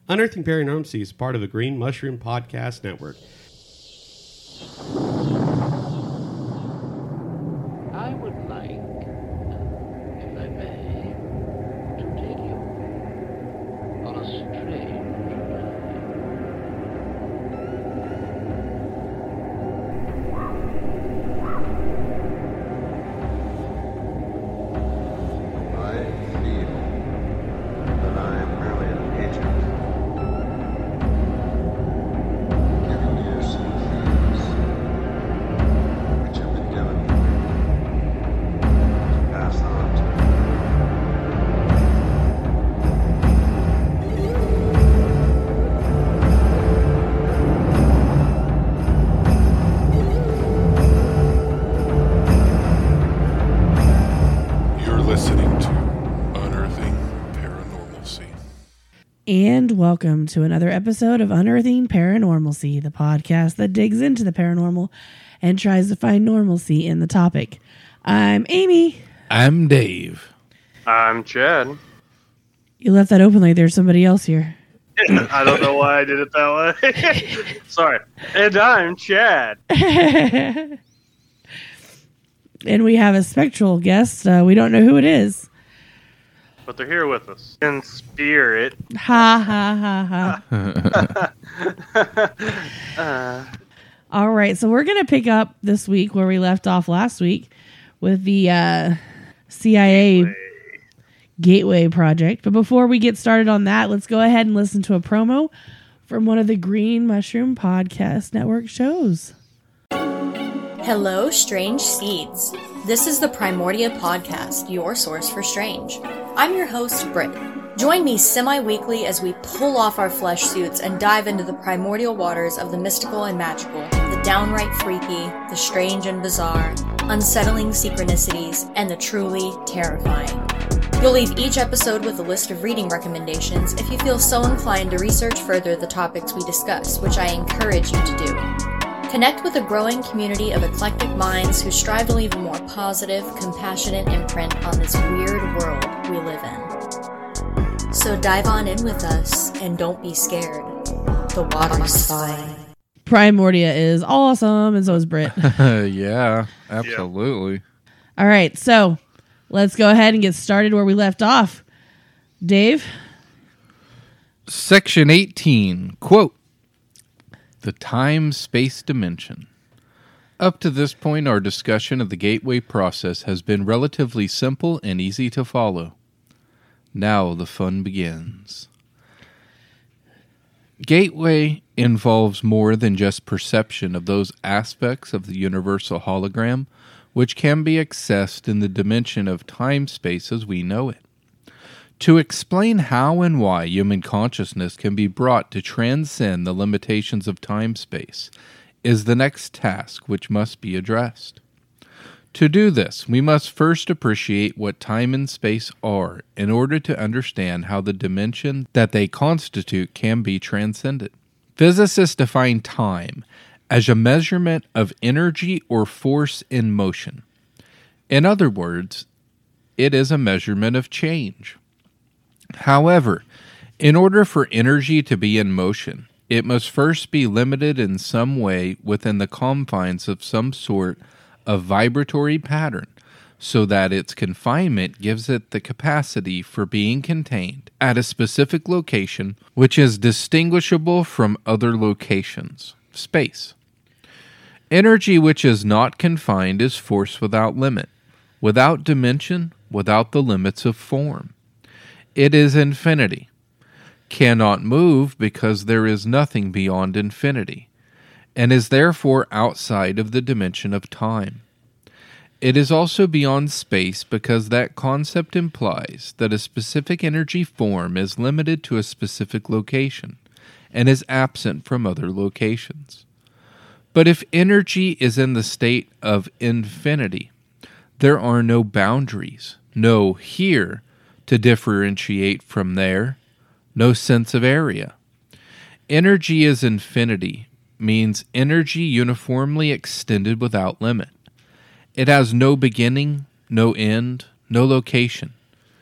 Unearthing Paranormalcy is part of the Green Mushroom Podcast Network. I would like, if I may, to take you on a strange I feel that I am merely an agent, giving you some keys which have been given to me to pass on to You're listening to Unearthing Paranormalcy. And welcome to another episode of Unearthing Paranormalcy, the podcast that digs into the paranormal and tries to find normalcy in the topic. I'm Amy. I'm Dave. I'm Chad. You left that open like there's somebody else here. I don't know why I did it that way. Sorry. And I'm Chad. And we have a spectral guest. We don't know who it is. But they're here with us. In spirit. Ha, ha, ha, ha. All right, so we're going to pick up this week where we left off last week with the CIA Gateway Project. But before we get started on that, let's go ahead and listen to a promo from one of the Green Mushroom Podcast Network shows. Hello, Strange Seeds. This is the Primordia Podcast, your source for strange. I'm your host, Britt. Join me semi-weekly as we pull off our flesh suits and dive into the primordial waters of the mystical and magical, the downright freaky, the strange and bizarre, unsettling synchronicities, and the truly terrifying. You'll leave each episode with a list of reading recommendations if you feel so inclined to research further the topics we discuss, which I encourage you to do. Connect with a growing community of eclectic minds who strive to leave a more positive, compassionate imprint on this weird world we live in. So dive on in with us, and don't be scared. The water's fine. Primordia is awesome, and so is Britt. Yeah, absolutely. All right, so let's go ahead and get started where we left off. Dave? Section 18, quote, the time-space dimension. Up to this point, our discussion of the gateway process has been relatively simple and easy to follow. Now the fun begins. Gateway involves more than just perception of those aspects of the universal hologram which can be accessed in the dimension of time-space as we know it. To explain how and why human consciousness can be brought to transcend the limitations of time-space is the next task which must be addressed. To do this, we must first appreciate what time and space are in order to understand how the dimension that they constitute can be transcended. Physicists define time as a measurement of energy or force in motion. In other words, it is a measurement of change. However, in order for energy to be in motion, it must first be limited in some way within the confines of some sort of vibratory pattern, so that its confinement gives it the capacity for being contained at a specific location which is distinguishable from other locations, space. Energy which is not confined is force without limit, without dimension, without the limits of form. It is infinity, cannot move because there is nothing beyond infinity, and is therefore outside of the dimension of time. It is also beyond space because that concept implies that a specific energy form is limited to a specific location, and is absent from other locations. But if energy is in the state of infinity, there are no boundaries, no here to differentiate from there, no sense of area. Energy is infinity, means energy uniformly extended without limit. It has no beginning, no end, no location.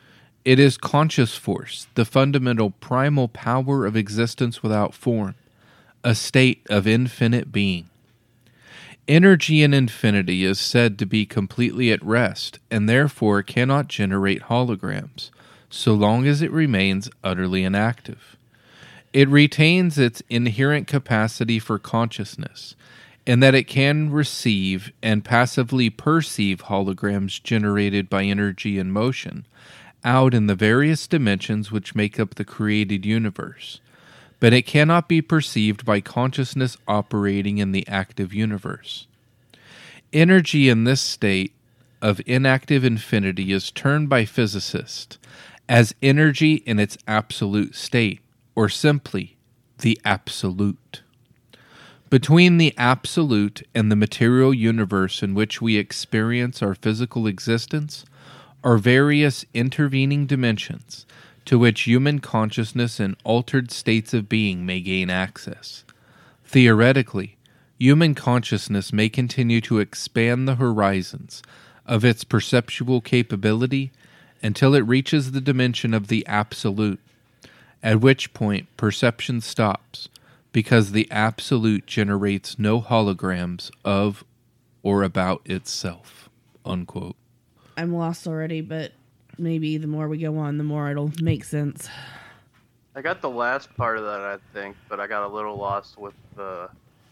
It is conscious force, the fundamental primal power of existence without form, a state of infinite being. Energy in infinity is said to be completely at rest and therefore cannot generate holograms, so long as it remains utterly inactive. It retains its inherent capacity for consciousness, in that it can receive and passively perceive holograms generated by energy in motion out in the various dimensions which make up the created universe, but it cannot be perceived by consciousness operating in the active universe. Energy in this state of inactive infinity is termed by physicists as energy in its absolute state, or simply the absolute. Between the absolute and the material universe in which we experience our physical existence are various intervening dimensions to which human consciousness and altered states of being may gain access. Theoretically, human consciousness may continue to expand the horizons of its perceptual capability until it reaches the dimension of the absolute, at which point perception stops, because the absolute generates no holograms of or about itself." Unquote. I'm lost already, but maybe the more we go on, the more it'll make sense. I got the last part of that, I think, but I got a little lost with the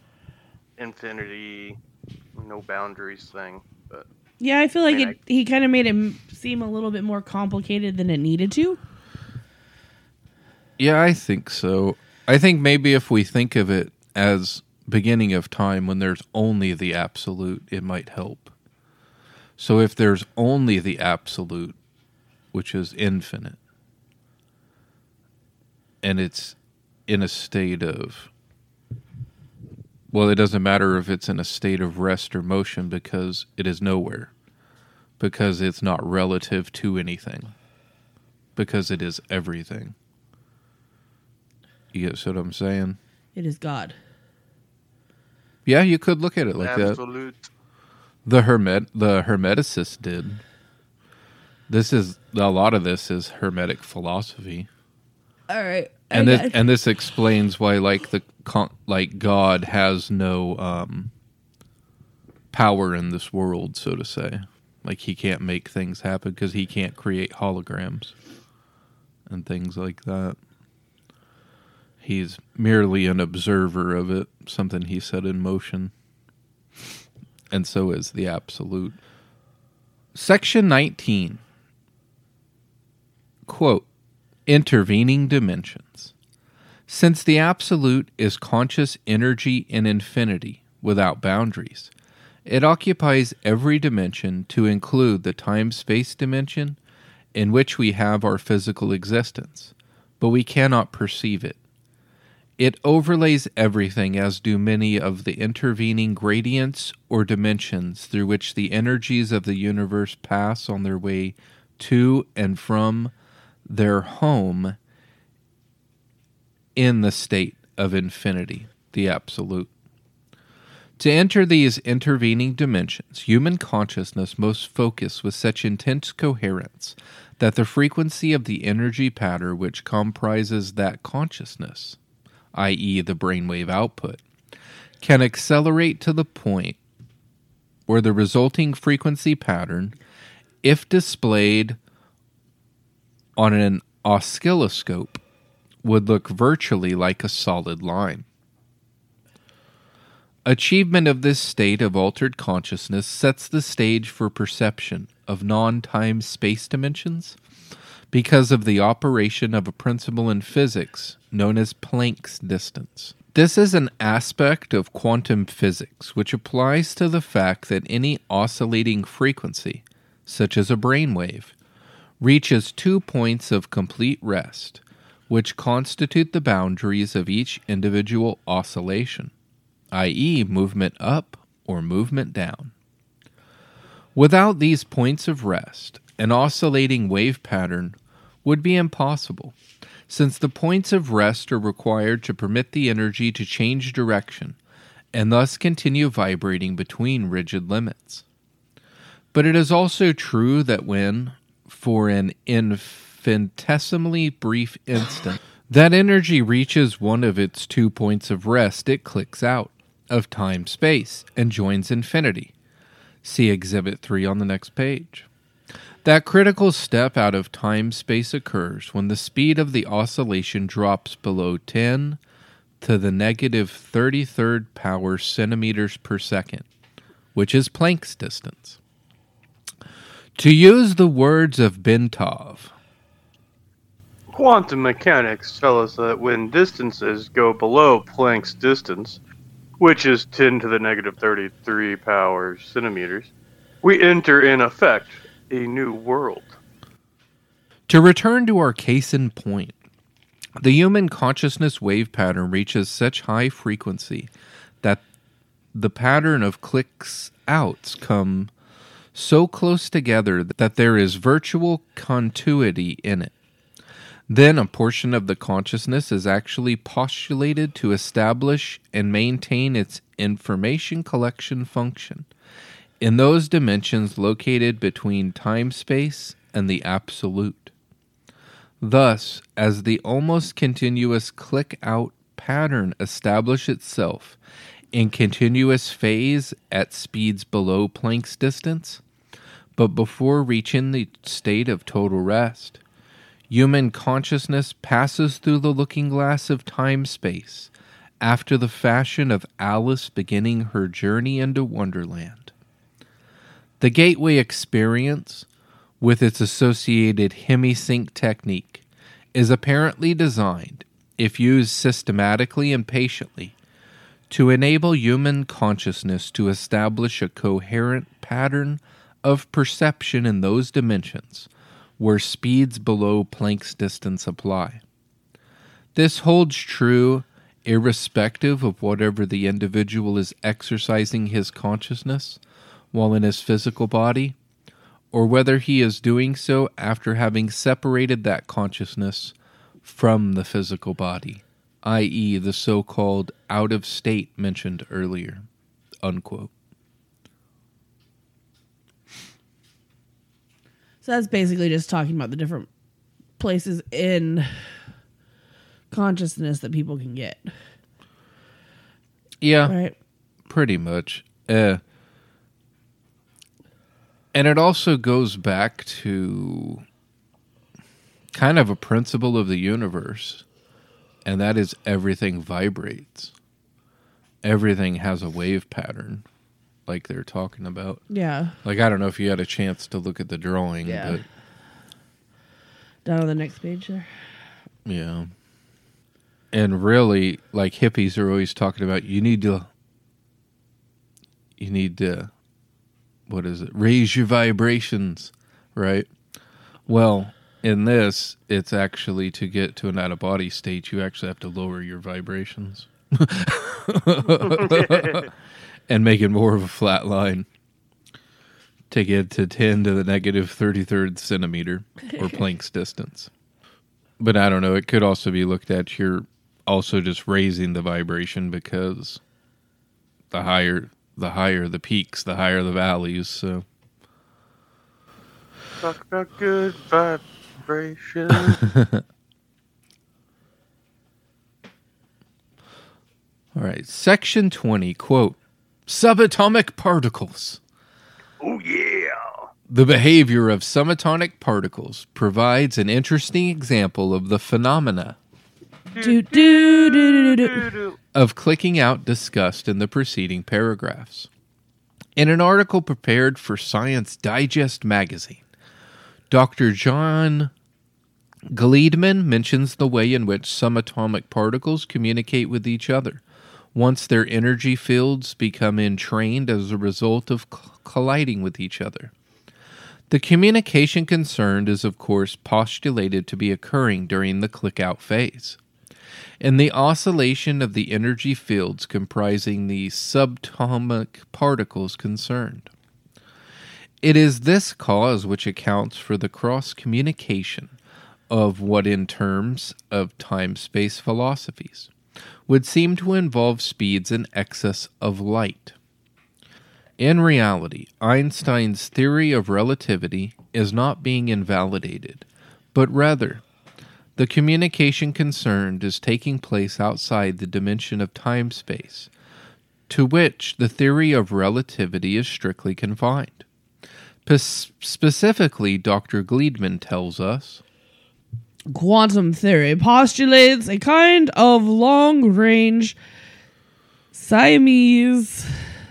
infinity, no boundaries thing. But Yeah, I feel like I mean, he kind of made it seem a little bit more complicated than it needed to. Yeah, I think so. I think maybe if we think of it as beginning of time when there's only the absolute, it might help. So if there's only the absolute, which is infinite, and it's in a state of, well, it doesn't matter if it's in a state of rest or motion because it is nowhere, because it's not relative to anything, because it is everything. You get what I'm saying? It is God. Yeah, you could look at it like absolute. that. The Hermeticists did. A lot of this is Hermetic philosophy. All right. And this explains why God has no power in this world, so to say. Like he can't make things happen because he can't create holograms and things like that. He's merely an observer of it, something he set in motion. And so is the absolute. Section 19. Quote, intervening dimensions. Since the absolute is conscious energy in infinity without boundaries, it occupies every dimension to include the time-space dimension in which we have our physical existence, but we cannot perceive it. It overlays everything, as do many of the intervening gradients or dimensions through which the energies of the universe pass on their way to and from their home in the state of infinity, the absolute. To enter these intervening dimensions, human consciousness must focus with such intense coherence that the frequency of the energy pattern which comprises that consciousness, i.e. the brainwave output, can accelerate to the point where the resulting frequency pattern, if displayed on an oscilloscope, would look virtually like a solid line. Achievement of this state of altered consciousness sets the stage for perception of non-time space dimensions because of the operation of a principle in physics known as Planck's distance. This is an aspect of quantum physics which applies to the fact that any oscillating frequency, such as a brainwave, reaches 2 points of complete rest, which constitute the boundaries of each individual oscillation, i.e. movement up or movement down. Without these points of rest, an oscillating wave pattern would be impossible, since the points of rest are required to permit the energy to change direction and thus continue vibrating between rigid limits. But it is also true that when, for an infinitesimally brief instant that energy reaches one of its 2 points of rest, it clicks out of time-space and joins infinity. See Exhibit 3 on the next page. That critical step out of time-space occurs when the speed of the oscillation drops below 10 to the negative 33rd power centimeters per second, which is Planck's distance. To use the words of Bentov, Quantum mechanics tell us that when distances go below Planck's distance, which is 10 to the negative 33 power centimeters, we enter, in effect, a new world. to return to our case in point, the human consciousness wave pattern reaches such high frequency that the pattern of clicks outs come so close together that there is virtual continuity in it. Then a portion of the consciousness is actually postulated to establish and maintain its information collection function in those dimensions located between time-space and the absolute. Thus, as the almost continuous click-out pattern establishes itself in continuous phase at speeds below Planck's distance, but before reaching the state of total rest, human consciousness passes through the looking glass of time-space after the fashion of Alice beginning her journey into Wonderland. The gateway experience, with its associated hemisync technique, is apparently designed, if used systematically and patiently, to enable human consciousness to establish a coherent pattern of perception in those dimensions where speeds below Planck's distance apply. This holds true irrespective of whatever the individual is exercising his consciousness while in his physical body, or whether he is doing so after having separated that consciousness from the physical body, i.e. the so-called out-of-state mentioned earlier." Unquote. So that's basically just talking about the different places in consciousness that people can get. Yeah, Right? pretty much. And it also goes back to kind of a principle of the universe, and that is everything vibrates. Everything has a wave pattern, like they're talking about. Yeah. Like, I don't know if you had a chance to look at the drawing, Yeah. but Down on the next page there. yeah. And really, like hippies are always talking about, you need to, what is it? Raise your vibrations, right? Well, in this, it's actually to get to an out-of-body state, you actually have to lower your vibrations. And make it more of a flat line to get to 10 to the negative 33rd centimeter, or Planck's distance. But I don't know, it could also be looked at, you're also just raising the vibration, because the higher the peaks, the higher the valleys, so. Talk about good vibration. All right, section 20, quote, "Subatomic particles. Oh, yeah. The behavior of subatomic particles provides an interesting example of the phenomena Do, do, do, do, do, do. of clicking out discussed in the preceding paragraphs. In an article prepared for Science Digest magazine, Dr. John Gleedman mentions the way in which subatomic particles communicate with each other once their energy fields become entrained as a result of colliding with each other. The communication concerned is, of course, postulated to be occurring during the click-out phase. In the oscillation of the energy fields comprising the subatomic particles concerned. It is this cause which accounts for the cross-communication of what, in terms of time-space philosophies, would seem to involve speeds in excess of light. In reality, Einstein's theory of relativity is not being invalidated, but rather, the communication concerned is taking place outside the dimension of time-space, to which the theory of relativity is strictly confined. Specifically, Dr. Gleedman tells us, quantum theory postulates a kind of long-range Siamese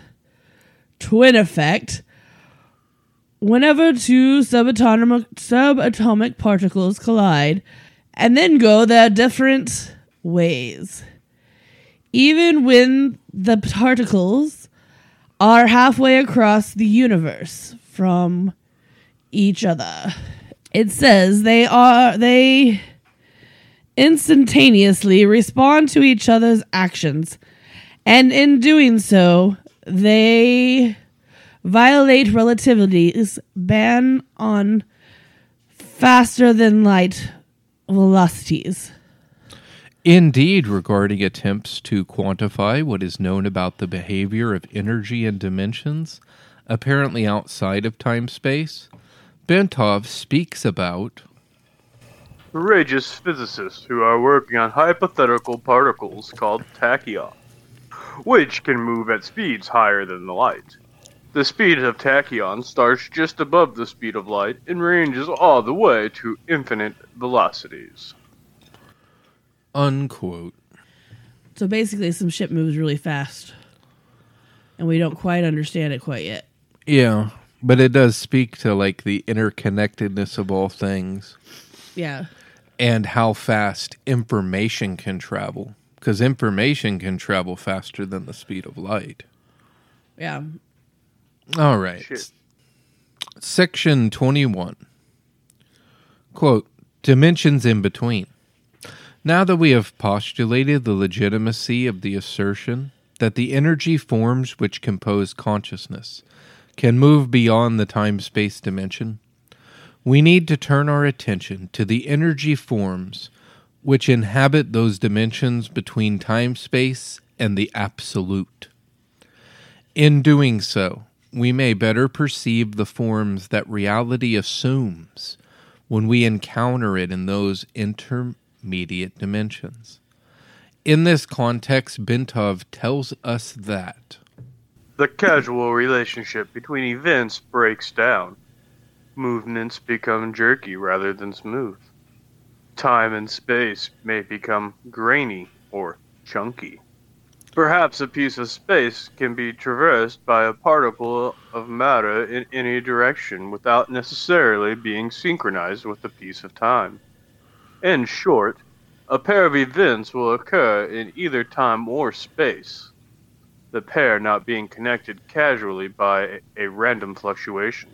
twin effect whenever two subatomic particles collide and then go their different ways. Even when the particles are halfway across the universe from each other. It says they instantaneously respond to each other's actions, and in doing so, they violate relativity's ban on faster than light velocities. Indeed, regarding attempts to quantify what is known about the behavior of energy and dimensions, apparently outside of time-space, Bentov speaks about courageous physicists who are working on hypothetical particles called tachyons, which can move at speeds higher than the light. The speed of tachyons starts just above the speed of light and ranges all the way to infinite velocities. Unquote. So basically, some shit moves really fast, and we don't quite understand it quite yet. Yeah, but it does speak to, like, the interconnectedness of all things. Yeah. And how fast information can travel. Because information can travel faster than the speed of light. Yeah. All right. Shit. Section 21. Quote, dimensions in between. Now that we have postulated the legitimacy of the assertion that the energy forms which compose consciousness can move beyond the time-space dimension, we need to turn our attention to the energy forms which inhabit those dimensions between time-space and the absolute. In doing so, we may better perceive the forms that reality assumes when we encounter it in those intermediate dimensions. In this context, Bentov tells us that the causal relationship between events breaks down. Movements become jerky rather than smooth. Time and space may become grainy or chunky. Perhaps a piece of space can be traversed by a particle of matter in any direction without necessarily being synchronized with a piece of time. In short, a pair of events will occur in either time or space, the pair not being connected casually by a random fluctuation.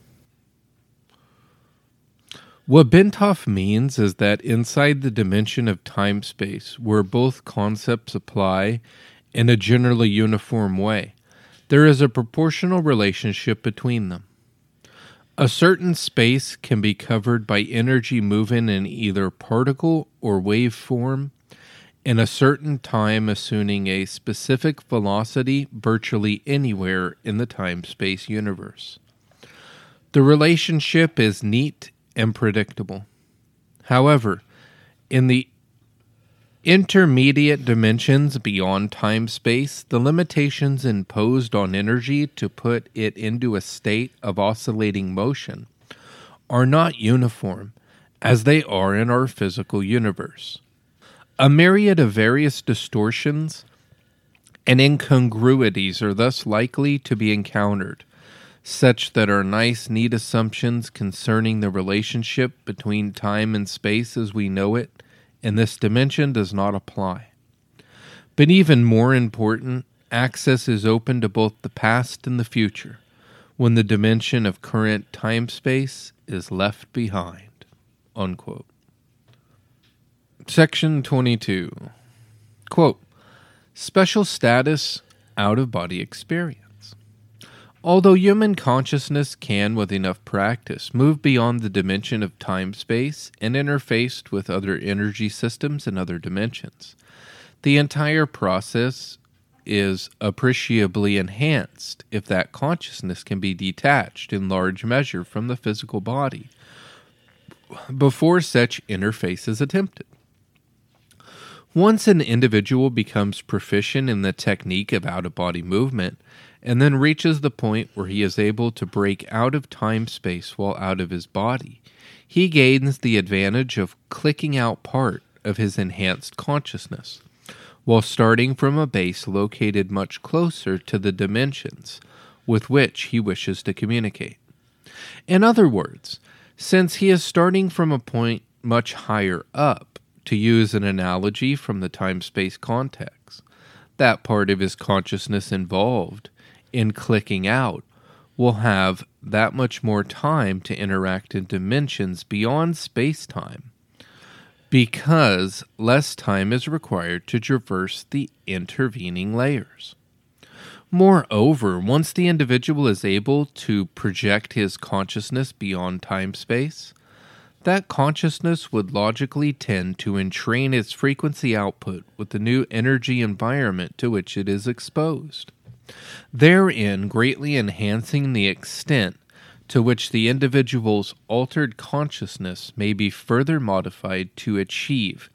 What Bentov means is that inside the dimension of time-space, where both concepts apply in a generally uniform way, there is a proportional relationship between them. A certain space can be covered by energy moving in either particle or wave form in a certain time, assuming a specific velocity virtually anywhere in the time-space universe. The relationship is neat and predictable. However, in the intermediate dimensions beyond time-space, the limitations imposed on energy to put it into a state of oscillating motion are not uniform as they are in our physical universe. A myriad of various distortions and incongruities are thus likely to be encountered, such that our nice, neat assumptions concerning the relationship between time and space as we know it in this dimension does not apply. But even more important, access is open to both the past and the future, when the dimension of current time-space is left behind. Unquote. Section 22. Quote, special status, out-of-body experience. Although human consciousness can, with enough practice, move beyond the dimension of time-space and interface with other energy systems and other dimensions, the entire process is appreciably enhanced if that consciousness can be detached in large measure from the physical body, before such interface is attempted. Once an individual becomes proficient in the technique of out-of-body movement and then reaches the point where he is able to break out of time-space while out of his body, he gains the advantage of clicking out part of his enhanced consciousness, while starting from a base located much closer to the dimensions with which he wishes to communicate. In other words, since he is starting from a point much higher up, to use an analogy from the time-space context, that part of his consciousness involved in clicking out will have that much more time to interact in dimensions beyond space-time, because less time is required to traverse the intervening layers. Moreover, once the individual is able to project his consciousness beyond time-space, that consciousness would logically tend to entrain its frequency output with the new energy environment to which it is exposed, therein greatly enhancing the extent to which the individual's altered consciousness may be further modified to achieve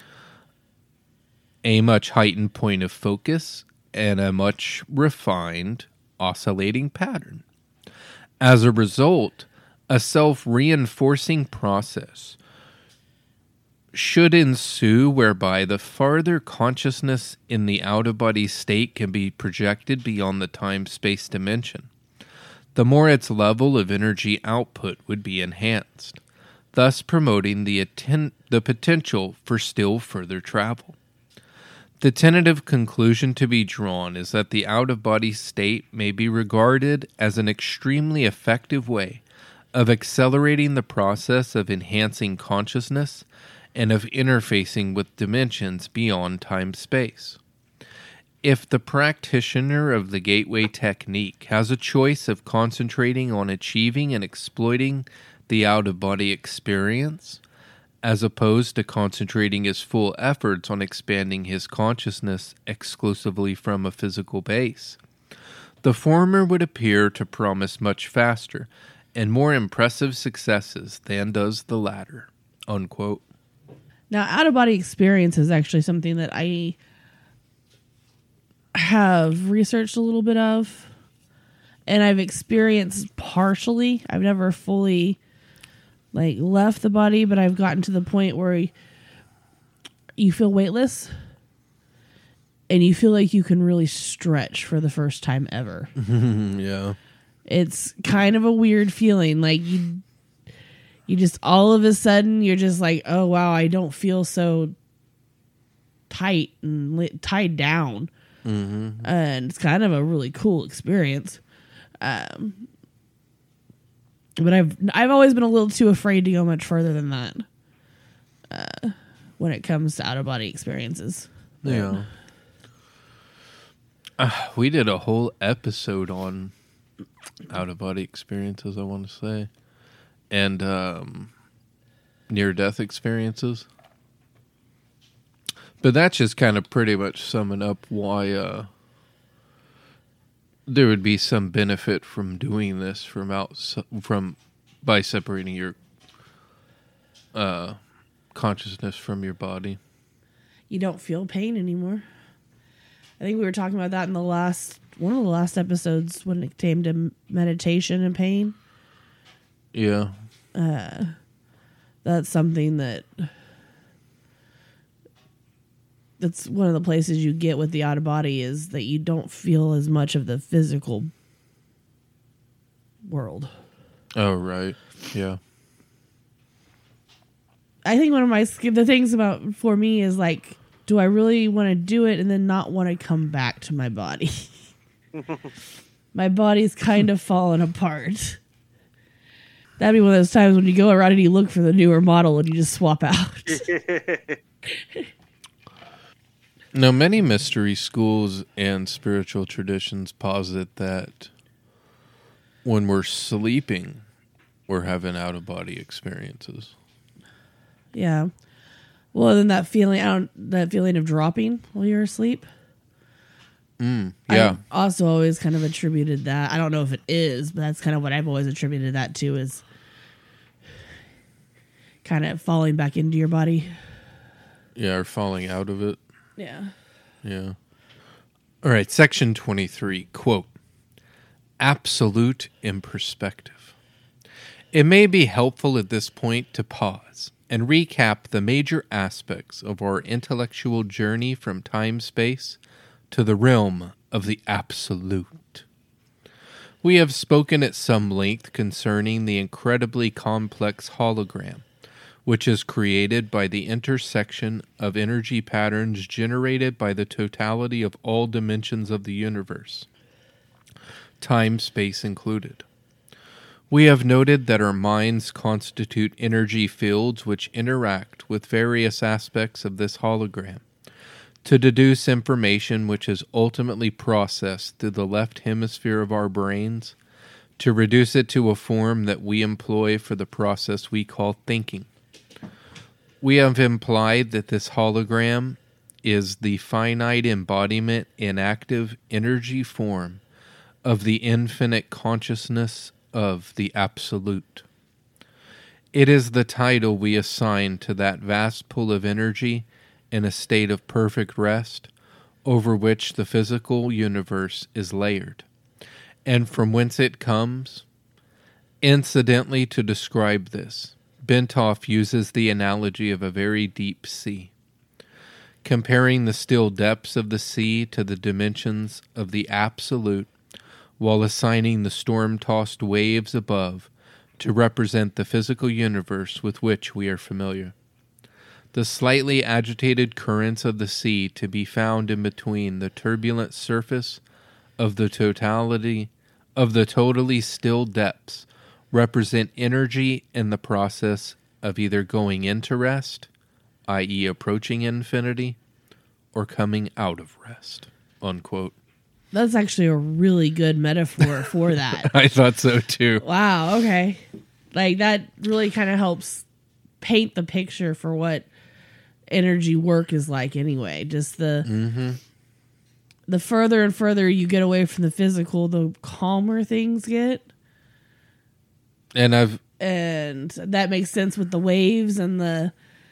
a much heightened point of focus and a much refined oscillating pattern. As a result, a self-reinforcing process should ensue whereby the farther consciousness in the out-of-body state can be projected beyond the time-space dimension, the more its level of energy output would be enhanced, thus promoting the potential for still further travel. The tentative conclusion to be drawn is that the out-of-body state may be regarded as an extremely effective way of accelerating the process of enhancing consciousness and of interfacing with dimensions beyond time-space. If the practitioner of the gateway technique has a choice of concentrating on achieving and exploiting the out-of-body experience, as opposed to concentrating his full efforts on expanding his consciousness exclusively from a physical base, the former would appear to promise much faster and more impressive successes than does the latter." Unquote. Now, out-of-body experience is actually something that I have researched a little bit of, and I've experienced partially. I've never fully left the body, but I've gotten to the point where you feel weightless and you feel like you can really stretch for the first time ever. Yeah. It's kind of a weird feeling. You just all of a sudden you're just like, oh wow, I don't feel so tight and tied down. Mm-hmm. And it's kind of a really cool experience. But I've always been a little too afraid to go much further than that when it comes to out-of-body experiences. Yeah. We did a whole episode on out-of-body experiences, I want to say. And near-death experiences. But that's just kind of pretty much summing up why there would be some benefit from doing this by separating your consciousness from your body. You don't feel pain anymore. I think we were talking about that in one of the last episodes when it came to meditation and pain. Yeah. That's something that's one of the places you get with the out of body is that you don't feel as much of the physical world. Oh, right. Yeah. I think one of the things for me is do I really want to do it and then not want to come back to my body? My body's kind of falling apart. That'd be one of those times when you go around and you look for the newer model and you just swap out. Now, many mystery schools and spiritual traditions posit that when we're sleeping, we're having out-of-body experiences. Yeah. Well, then that feeling of dropping while you're asleep. Yeah. I've also always kind of attributed that. I don't know if it is, but that's kind of what I've always attributed that to is kind of falling back into your body. Yeah, or falling out of it. Yeah. Yeah. All right, section 23, quote, absolute in perspective. It may be helpful at this point to pause and recap the major aspects of our intellectual journey from time-space to the realm of the absolute. We have spoken at some length concerning the incredibly complex hologram, which is created by the intersection of energy patterns generated by the totality of all dimensions of the universe, time-space included. We have noted that our minds constitute energy fields which interact with various aspects of this hologram to deduce information which is ultimately processed through the left hemisphere of our brains to reduce it to a form that we employ for the process we call thinking. We have implied that this hologram is the finite embodiment in active energy form of the infinite consciousness of the Absolute. It is the title we assign to that vast pool of energy in a state of perfect rest over which the physical universe is layered, and from whence it comes. Incidentally, to describe this, Bentoff uses the analogy of a very deep sea, comparing the still depths of the sea to the dimensions of the Absolute, while assigning the storm-tossed waves above to represent the physical universe with which we are familiar. The slightly agitated currents of the sea to be found in between the turbulent surface of the totally still depths represent energy in the process of either going into rest, i.e. approaching infinity, or coming out of rest, unquote. That's actually a really good metaphor for that. I thought so too. Wow, okay. Like that really kind of helps paint the picture for what energy work is like anyway. Just the further and further you get away from the physical, the calmer things get. And that makes sense with the waves and the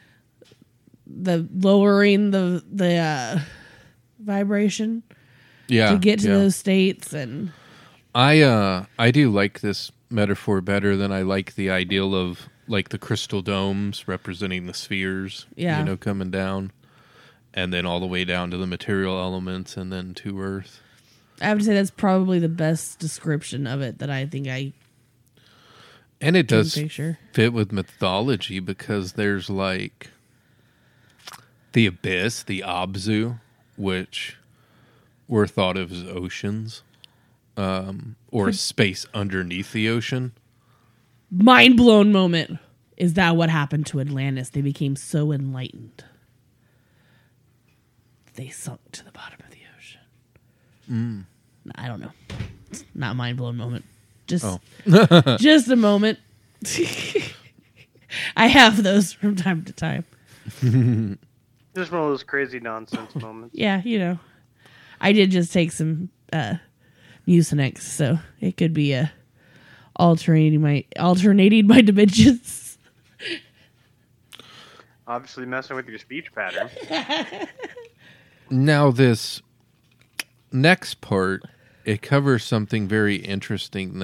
lowering the vibration. Yeah, to get to those states. And I do like this metaphor better than I like the ideal of like the crystal domes representing the spheres, coming down, and then all the way down to the material elements and then to Earth. I have to say that's probably the best description of it that I think I and it does fit with mythology because there's like the abyss, the Abzu, which were thought of as oceans, or space underneath the ocean. Mind blown moment. Is that what happened to Atlantis? They became so enlightened. They sunk to the bottom of the ocean. I don't know. It's not mind blown moment. Just a moment. I have those from time to time. Just one of those crazy nonsense moments. Yeah, I did just take some Mucinex, so it could be alternating my dimensions. Obviously messing with your speech pattern. Now this next part, it covers something very interesting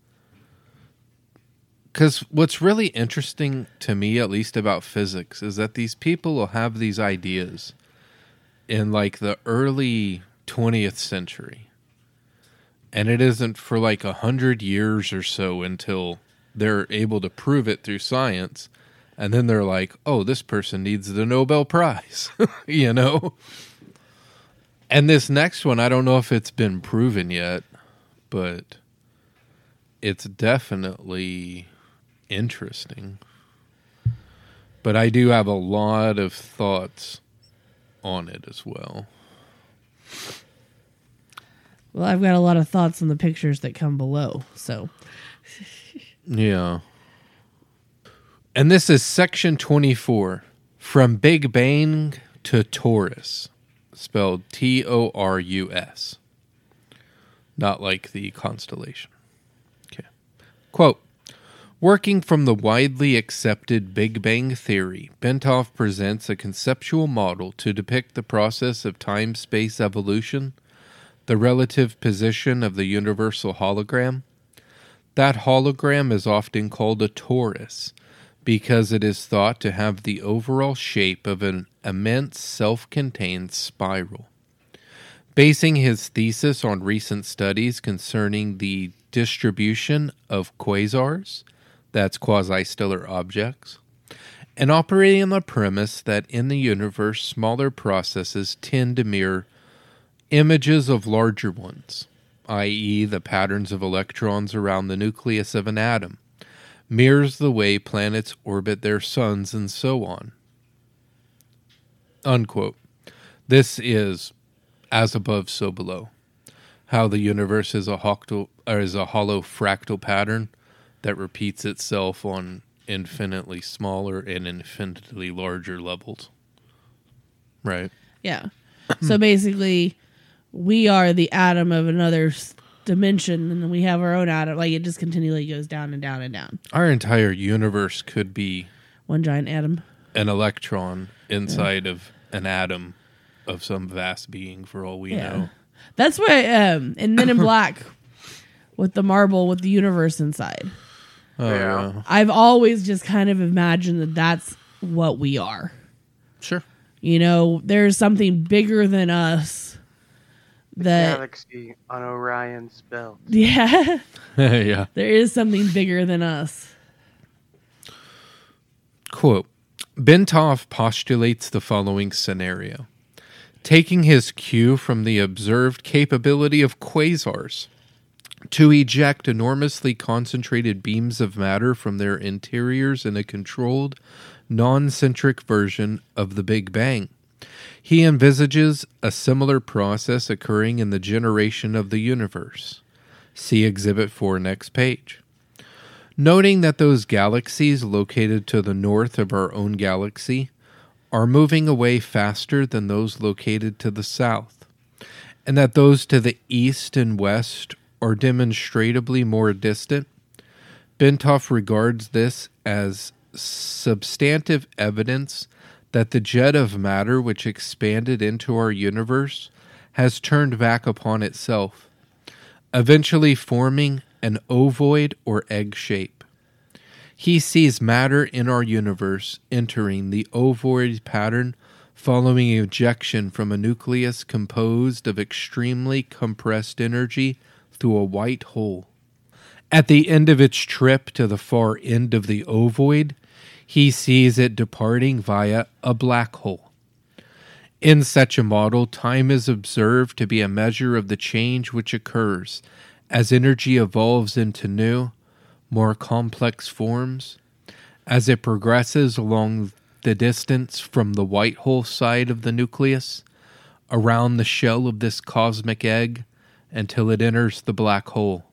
because what's really interesting to me, at least about physics, is that these people will have these ideas in like the early 20th century. And it isn't for like 100 years or so until they're able to prove it through science. And then they're like, oh, this person needs the Nobel Prize, And this next one, I don't know if it's been proven yet, but it's definitely interesting. But I do have a lot of thoughts on it as well. Well, I've got a lot of thoughts on the pictures that come below, so. Yeah. And this is section 24. From Big Bang to Taurus. Spelled Taurus. Not like the constellation. Okay. Quote, Working from the widely accepted Big Bang Theory, Bentoff presents a conceptual model to depict the process of time-space evolution, the relative position of the universal hologram. That hologram is often called a torus because it is thought to have the overall shape of an immense self-contained spiral. Basing his thesis on recent studies concerning the distribution of quasars, that's quasi-stellar objects, and operating on the premise that in the universe smaller processes tend to mirror images of larger ones, i.e. the patterns of electrons around the nucleus of an atom, mirrors the way planets orbit their suns, and so on. Unquote. This is As Above, So Below. How the universe is a hollow fractal pattern that repeats itself on infinitely smaller and infinitely larger levels. Right. Yeah. So basically, we are the atom of another dimension, and we have our own atom. Like, it just continually goes down and down and down. Our entire universe could be one giant atom, an electron inside of an atom of some vast being, for all we know. That's why in Men in Black, with the marble with the universe inside. Oh, yeah. I've always just kind of imagined that that's what we are. Sure. You know, there's something bigger than us. That Galaxy on Orion's belt. Yeah. Yeah. There is something bigger than us. Quote, Bentoff postulates the following scenario. Taking his cue from the observed capability of quasars to eject enormously concentrated beams of matter from their interiors in a controlled, non-centric version of the Big Bang, he envisages a similar process occurring in the generation of the universe. See Exhibit 4 next page. Noting that those galaxies located to the north of our own galaxy are moving away faster than those located to the south, and that those to the east and west are demonstrably more distant, Bentoff regards this as substantive evidence that the jet of matter which expanded into our universe has turned back upon itself, eventually forming an ovoid or egg shape. He sees matter in our universe entering the ovoid pattern following ejection from a nucleus composed of extremely compressed energy through a white hole. At the end of its trip to the far end of the ovoid, he sees it departing via a black hole. In such a model, time is observed to be a measure of the change which occurs as energy evolves into new, more complex forms, as it progresses along the distance from the white hole side of the nucleus, around the shell of this cosmic egg, until it enters the black hole.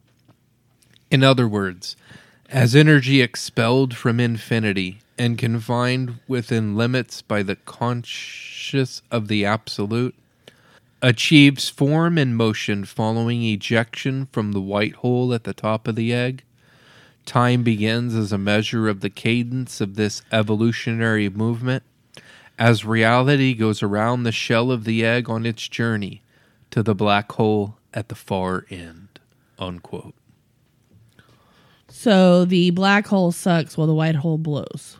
In other words, as energy expelled from infinity and confined within limits by the conscious of the absolute, achieves form and motion following ejection from the white hole at the top of the egg, time begins as a measure of the cadence of this evolutionary movement, as reality goes around the shell of the egg on its journey to the black hole at the far end. Unquote. So the black hole sucks while the white hole blows.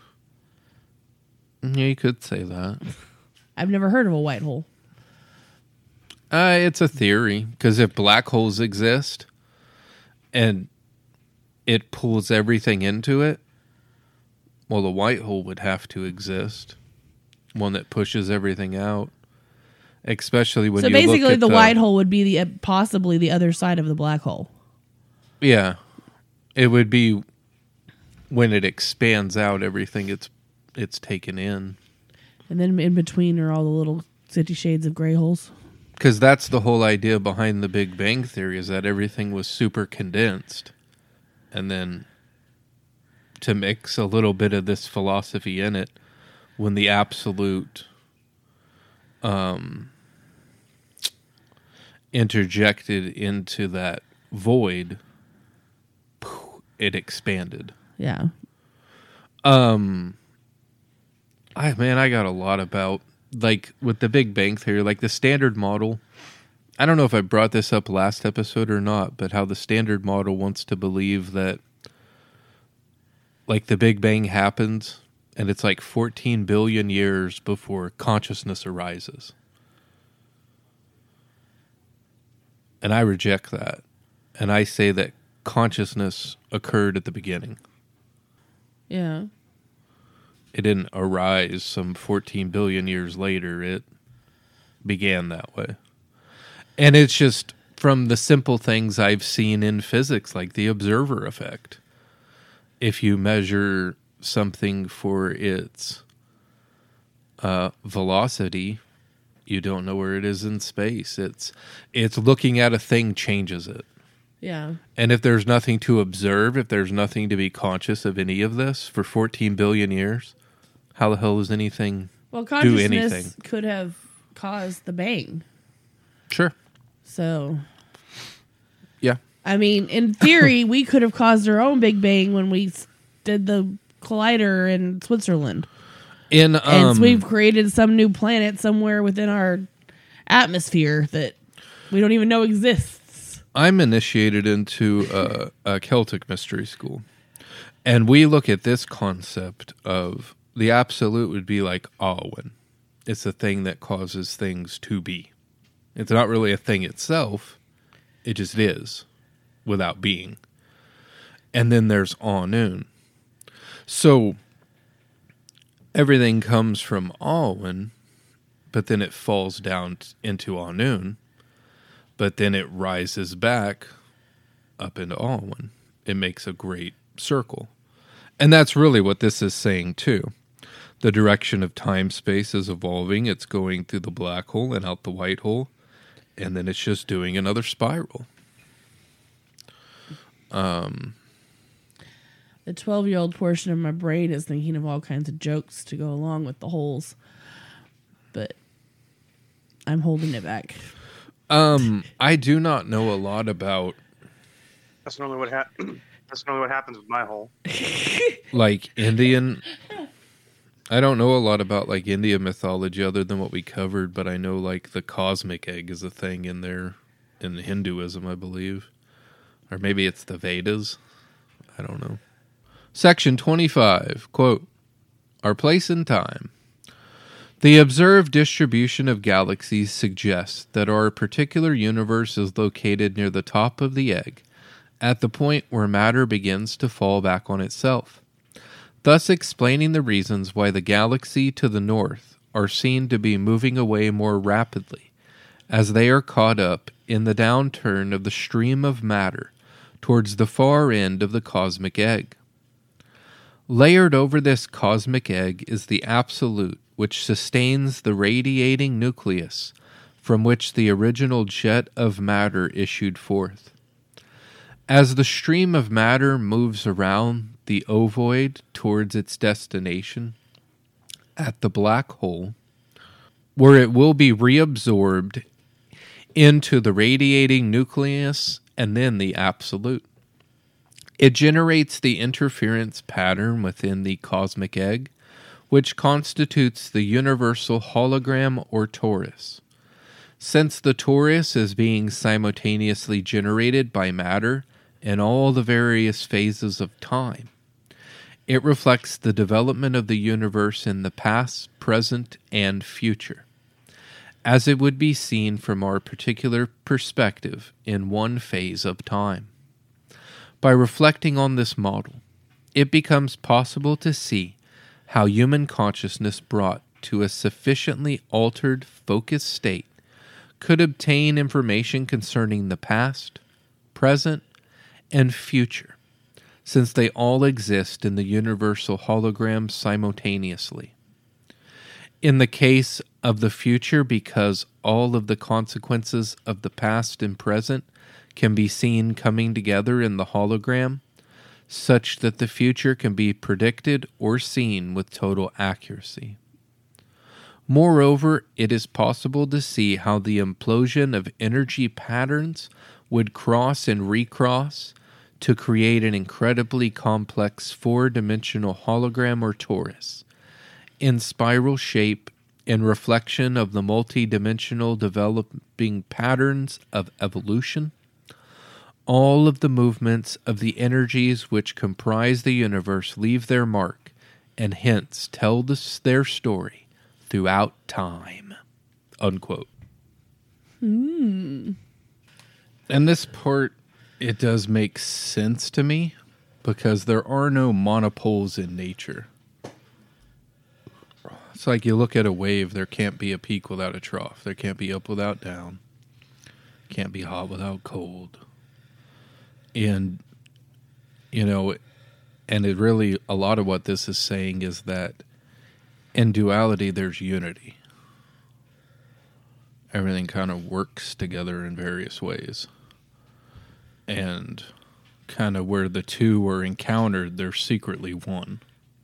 Yeah, you could say that. I've never heard of a white hole. It's a theory, because if black holes exist and it pulls everything into it, well, the white hole would have to exist. One that pushes everything out. Especially when you look at So basically the white hole would be the possibly the other side of the black hole. Yeah. It would be when it expands out, everything it's taken in. And then in between are all the little 50 shades of gray holes. Because that's the whole idea behind the Big Bang Theory, is that everything was super condensed. And then to mix a little bit of this philosophy in it, when the absolute interjected into that void, it expanded. Yeah. I got a lot about, like, with the Big Bang Theory, like the standard model. I don't know if I brought this up last episode or not, but how the standard model wants to believe that, like, the Big Bang happens and it's like 14 billion years before consciousness arises. And I reject that. And I say that consciousness occurred at the beginning. Yeah. It didn't arise some 14 billion years later. It began that way. And it's just from the simple things I've seen in physics, like the observer effect. If you measure something for its velocity, you don't know where it is in space. It's looking at a thing changes it. Yeah. And if there's nothing to observe, if there's nothing to be conscious of any of this for 14 billion years, how the hell does anything Well, do consciousness anything? could have caused the bang. Sure. So, Yeah. I mean, in theory, we could have caused our own Big Bang when we did the collider in Switzerland. And so we've created some new planet somewhere within our atmosphere that we don't even know exists. I'm initiated into a Celtic mystery school. And we look at this concept of the absolute would be like Alwyn. It's the thing that causes things to be. It's not really a thing itself. It just is without being. And then there's Anun. So everything comes from Alwyn, but then it falls down into Anun, but then it rises back up into Alwyn. It makes a great circle. And that's really what this is saying too. The direction of time-space is evolving. It's going through the black hole and out the white hole, and then it's just doing another spiral. The 12-year-old portion of my brain is thinking of all kinds of jokes to go along with the holes. But I'm holding it back. I do not know a lot about That's normally what happens with my hole. like Indian. I don't know a lot about like Indian mythology other than what we covered, but I know like the cosmic egg is a thing in there in Hinduism, I believe. Or maybe it's the Vedas. I don't know. Section 25, quote, Our place in time. The observed distribution of galaxies suggests that our particular universe is located near the top of the egg, at the point where matter begins to fall back on itself, thus explaining the reasons why the galaxy to the north are seen to be moving away more rapidly, as they are caught up in the downturn of the stream of matter towards the far end of the cosmic egg. Layered over this cosmic egg is the absolute, which sustains the radiating nucleus from which the original jet of matter issued forth. As the stream of matter moves around the ovoid towards its destination, at the black hole, where it will be reabsorbed into the radiating nucleus and then the absolute. It generates the interference pattern within the cosmic egg, which constitutes the universal hologram or torus. Since the torus is being simultaneously generated by matter in all the various phases of time, it reflects the development of the universe in the past, present, and future, as it would be seen from our particular perspective in one phase of time. By reflecting on this model, it becomes possible to see how human consciousness brought to a sufficiently altered, focused state could obtain information concerning the past, present, and future, since they all exist in the universal hologram simultaneously. In the case of the future, because all of the consequences of the past and present can be seen coming together in the hologram, such that the future can be predicted or seen with total accuracy. Moreover, it is possible to see how the implosion of energy patterns would cross and recross to create an incredibly complex four-dimensional hologram or torus in spiral shape in reflection of the multi-dimensional developing patterns of evolution. All of the movements of the energies which comprise the universe leave their mark and hence tell their story throughout time. Unquote. And this part, it does make sense to me because there are no monopoles in nature. It's like you look at a wave, there can't be a peak without a trough. There can't be up without down. Can't be hot without cold. And, you know, and it really, a lot of what this is saying is that in duality, there's unity. Everything kind of works together in various ways. And kind of where the two are encountered, they're secretly one.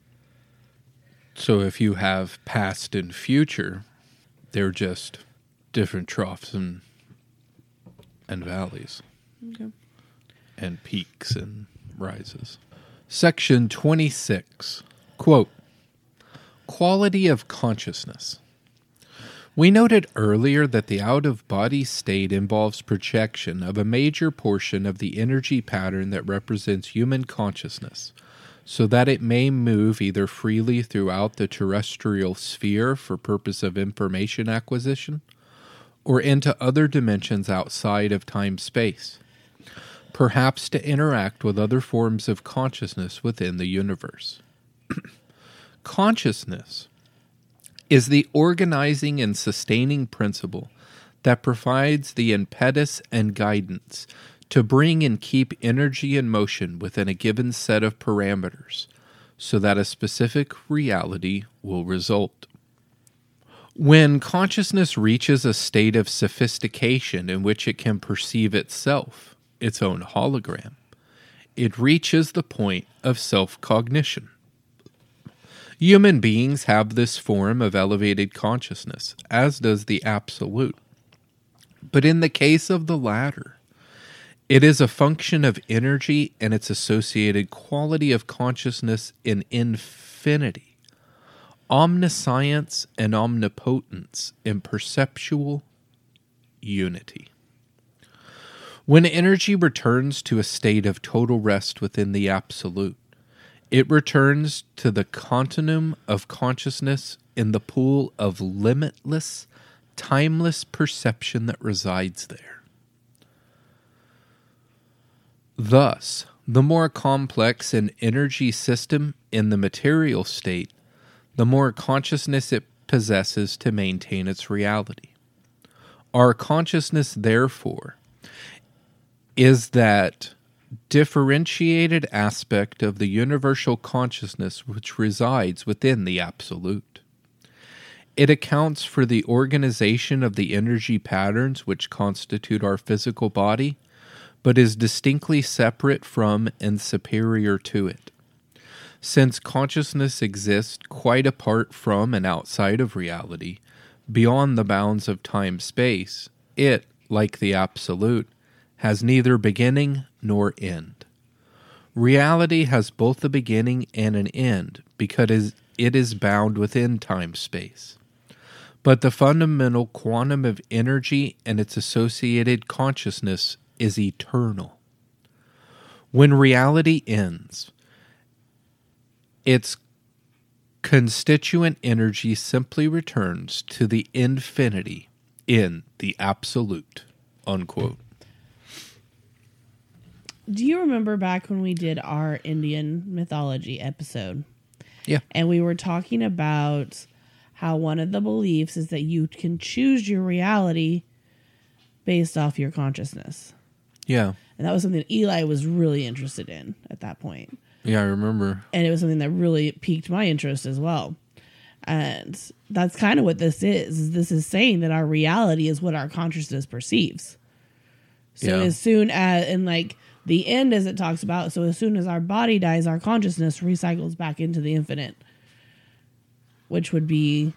So if you have past and future, they're just different troughs and valleys. Okay. And peaks and rises. Section 26. Quote, quality of consciousness. We noted earlier that the out-of-body state involves projection of a major portion of the energy pattern that represents human consciousness, so that it may move either freely throughout the terrestrial sphere for purpose of information acquisition, or into other dimensions outside of time-space, perhaps to interact with other forms of consciousness within the universe. Consciousness is the organizing and sustaining principle that provides the impetus and guidance to bring and keep energy in motion within a given set of parameters so that a specific reality will result. When consciousness reaches a state of sophistication in which it can perceive itself, its own hologram, it reaches the point of self-cognition. Human beings have this form of elevated consciousness, as does the Absolute. But in the case of the latter, it is a function of energy and its associated quality of consciousness in infinity, omniscience and omnipotence in perceptual unity. When energy returns to a state of total rest within the Absolute, it returns to the continuum of consciousness in the pool of limitless, timeless perception that resides there. Thus, the more complex an energy system in the material state, the more consciousness it possesses to maintain its reality. Our consciousness, therefore, is that differentiated aspect of the universal consciousness which resides within the Absolute. It accounts for the organization of the energy patterns which constitute our physical body, but is distinctly separate from and superior to it. Since consciousness exists quite apart from and outside of reality, beyond the bounds of time-space, it, like the Absolute, has neither beginning nor end. Reality has both a beginning and an end because it is bound within time-space. But the fundamental quantum of energy and its associated consciousness is eternal. When reality ends, its constituent energy simply returns to the infinity in the Absolute. Unquote. Do you remember back when we did our Indian mythology episode? Yeah. And we were talking about how one of the beliefs is that you can choose your reality based off your consciousness. Yeah. And that was something Eli was really interested in at that point. Yeah, I remember. And it was something that really piqued my interest as well. And that's kind of what this is. This is saying that our reality is what our consciousness perceives. So Yeah. as soon as, and like the end as it talks about, so as soon as our body dies, our consciousness recycles back into the infinite, which would be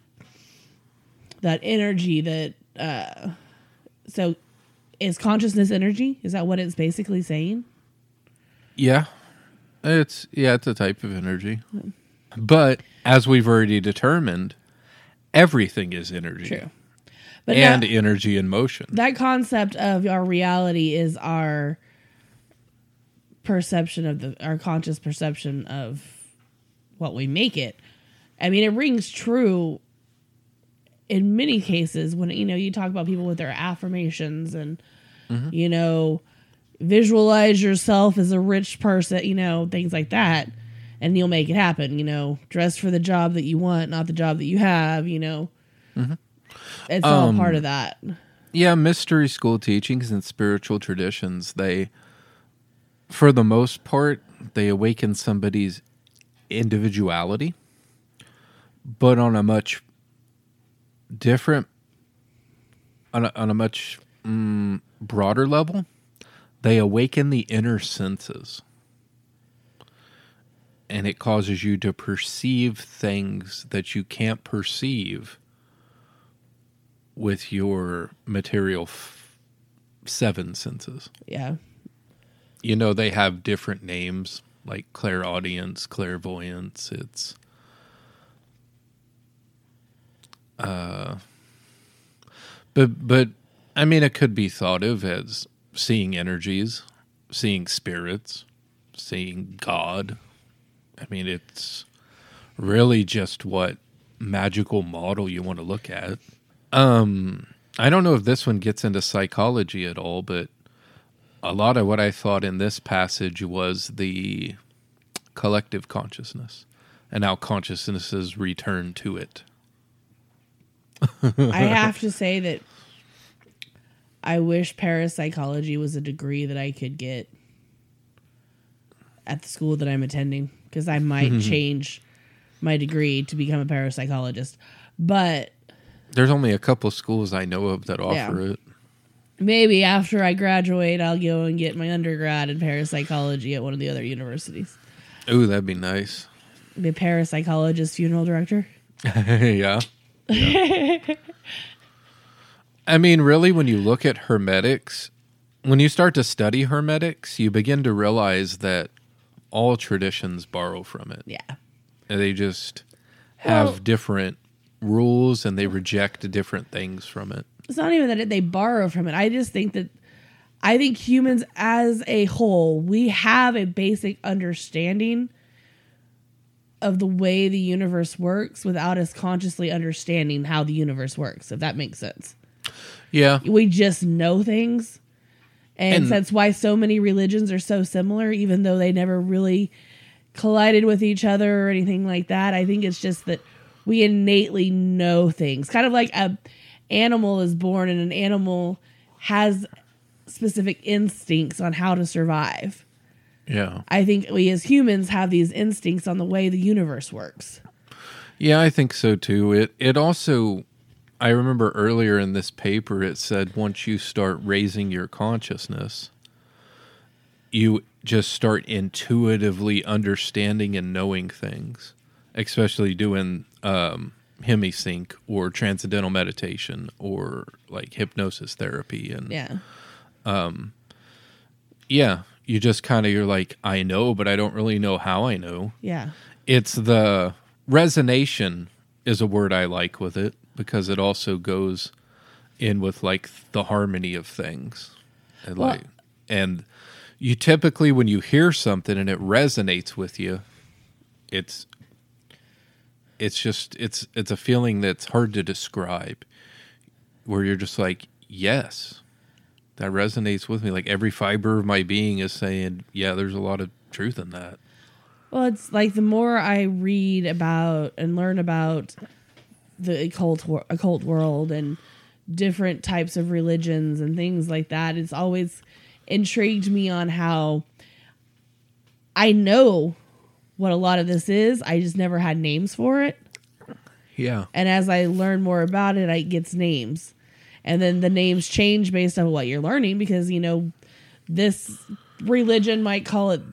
that energy that, so is consciousness energy? Is that what it's basically saying? Yeah. It's a type of energy. But as we've already determined, everything is energy. True. But And now, energy in motion. that concept of our reality is our perception of our conscious perception of what we make it. I mean, it rings true in many cases when, you talk about people with their affirmations and, visualize yourself as a rich person, things like that. And you'll make it happen, dress for the job that you want, not the job that you have, It's all part of that. Yeah, mystery school teachings and spiritual traditions, they, for the most part, they awaken somebody's individuality, but on a much different, on a much broader level, they awaken the inner senses. And it causes you to perceive things that you can't perceive with your material seven senses. Yeah. They have different names like clairaudience, clairvoyance. It's but I mean, it could be thought of as seeing energies, seeing spirits, seeing God. I mean, it's really just what magical model you want to look at. I don't know if this one gets into psychology at all, but a lot of what I thought in this passage was the collective consciousness and how consciousnesses return to it. I have to say that I wish parapsychology was a degree that I could get at the school that I'm attending, because I might change my degree to become a parapsychologist. But there's only a couple schools I know of that offer it. Maybe after I graduate, I'll go and get my undergrad in parapsychology at one of the other universities. Ooh, that'd be nice. Be a parapsychologist funeral director. Yeah. I mean, really, when you look at hermetics, when you start to study hermetics, you begin to realize that all traditions borrow from it. Yeah. And they just have different rules and they reject different things from it. It's not even that they borrow from it. I just think that humans as a whole, we have a basic understanding of the way the universe works without us consciously understanding how the universe works, if that makes sense. Yeah. We just know things. And that's why so many religions are so similar, even though they never really collided with each other or anything like that. I think it's just that we innately know things. Kind of like a animal is born and an animal has specific instincts on how to survive. Yeah. I think we as humans have these instincts on the way the universe works. Yeah, I think so too. It also, I remember earlier in this paper, it said once you start raising your consciousness, you just start intuitively understanding and knowing things, especially doing hemisync or transcendental meditation or like hypnosis therapy. And you just kind of, you're like, I know, but I don't really know how I know. Yeah. It's the resonation is a word I like with it, because it also goes in with like the harmony of things. And and you typically, when you hear something and it resonates with you, it's a feeling that's hard to describe, where you're just like, yes, that resonates with me. Like every fiber of my being is saying, yeah, there's a lot of truth in that. Well, it's like the more I read about and learn about the occult world and different types of religions and things like that, it's always intrigued me on how I know what a lot of this is. I just never had names for it. Yeah. And as I learn more about it, it gets names. And then the names change based on what you're learning, because, this religion might call it,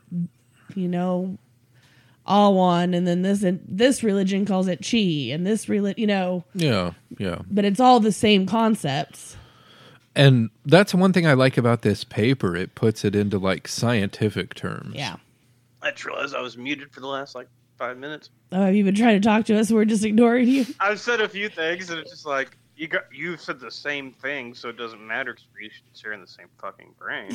Awan, and then this religion calls it Chi, and this religion, Yeah. But it's all the same concepts. And that's one thing I like about this paper. It puts it into like scientific terms. Yeah. I just realized I was muted for the last 5 minutes. Oh, have you been trying to talk to us? We're just ignoring you. I've said a few things, and it's just like you've said the same thing, so it doesn't matter because we share in the same fucking brain.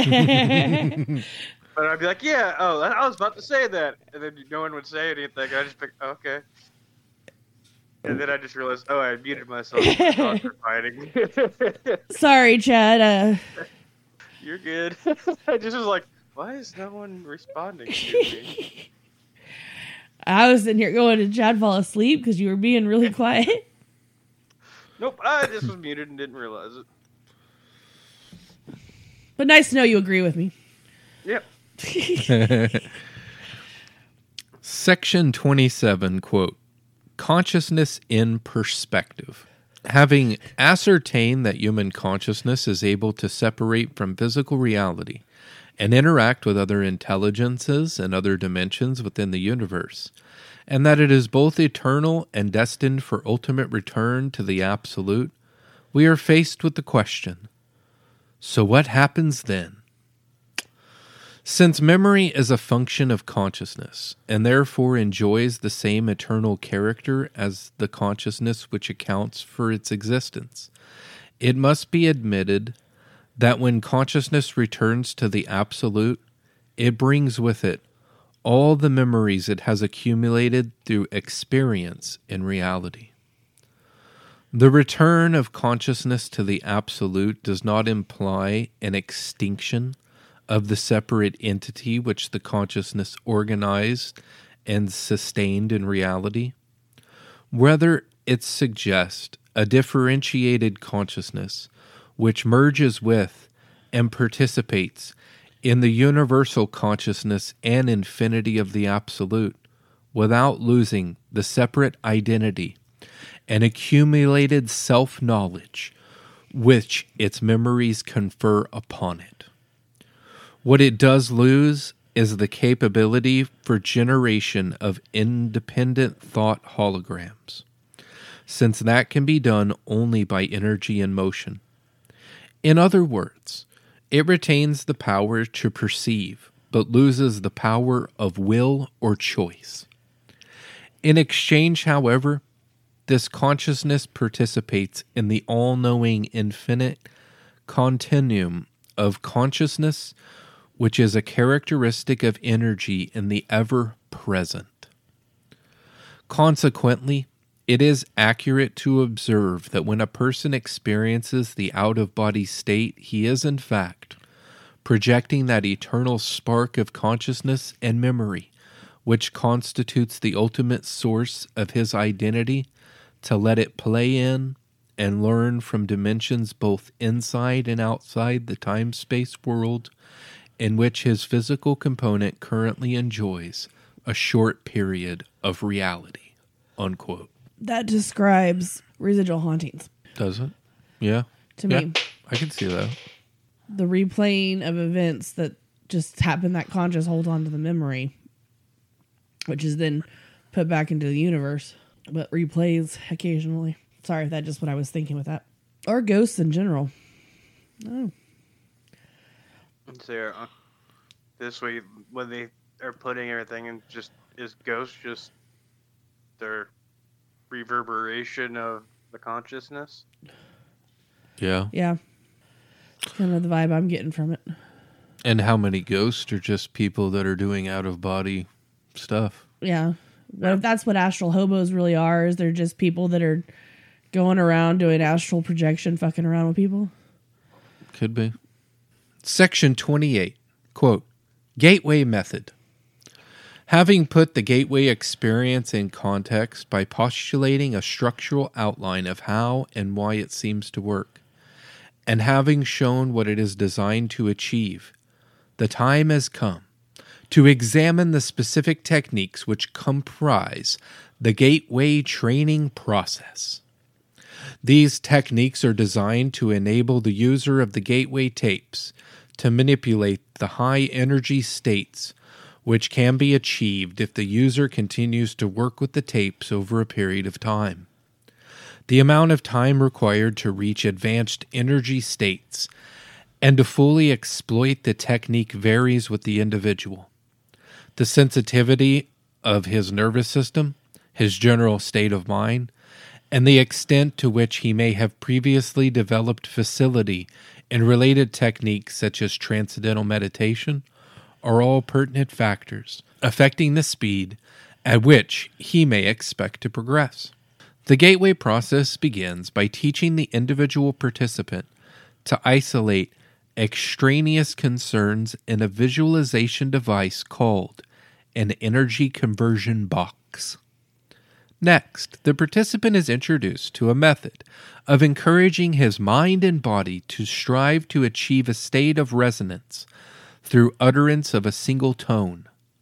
But I'd be like, yeah, I was about to say that, and then no one would say anything. I just picked, okay. And then I just realized, I muted myself. For fighting. Sorry, Chad. You're good. I just was like, why is no one responding to me? I was sitting here going, did Chad fall asleep because you were being really quiet? Nope, I just was muted and didn't realize it. But nice to know you agree with me. Yep. Section 27, quote, consciousness in perspective. Having ascertained that human consciousness is able to separate from physical reality and interact with other intelligences and other dimensions within the universe, and that it is both eternal and destined for ultimate return to the Absolute, we are faced with the question, so what happens then? Since memory is a function of consciousness, and therefore enjoys the same eternal character as the consciousness which accounts for its existence, it must be admitted that when consciousness returns to the Absolute, it brings with it all the memories it has accumulated through experience in reality. The return of consciousness to the Absolute does not imply an extinction of the separate entity which the consciousness organized and sustained in reality. Rather, it suggests a differentiated consciousness which merges with and participates in the universal consciousness and infinity of the Absolute without losing the separate identity and accumulated self-knowledge which its memories confer upon it. What it does lose is the capability for generation of independent thought holograms, since that can be done only by energy and motion. In other words, it retains the power to perceive, but loses the power of will or choice. In exchange, however, this consciousness participates in the all-knowing infinite continuum of consciousness, which is a characteristic of energy in the ever-present. Consequently, it is accurate to observe that when a person experiences the out-of-body state, he is, in fact, projecting that eternal spark of consciousness and memory, which constitutes the ultimate source of his identity, to let it play in and learn from dimensions both inside and outside the time-space world in which his physical component currently enjoys a short period of reality, unquote. That describes residual hauntings. Does it? Yeah. To me. I can see that. The replaying of events that just happen that conscious hold on to the memory, which is then put back into the universe, but replays occasionally. Sorry, that's just what I was thinking with that. Or ghosts in general. Oh. So, this way, when they are putting everything in, is ghosts just their reverberation of the consciousness? Yeah. Yeah. Kind of the vibe I'm getting from it. And how many ghosts are just people that are doing out-of-body stuff? Yeah. What if that's what astral hobos really are? Is they're just people that are going around doing astral projection, fucking around with people? Could be. Section 28, quote, Gateway Method. Having put the gateway experience in context by postulating a structural outline of how and why it seems to work, and having shown what it is designed to achieve, the time has come to examine the specific techniques which comprise the gateway training process. These techniques are designed to enable the user of the gateway tapes to manipulate the high energy states which can be achieved if the user continues to work with the tapes over a period of time. The amount of time required to reach advanced energy states and to fully exploit the technique varies with the individual. The sensitivity of his nervous system, his general state of mind, and the extent to which he may have previously developed facility in related techniques such as transcendental meditation are all pertinent factors affecting the speed at which he may expect to progress. The gateway process begins by teaching the individual participant to isolate extraneous concerns in a visualization device called an energy conversion box. Next, the participant is introduced to a method of encouraging his mind and body to strive to achieve a state of resonance through utterance of a single tone,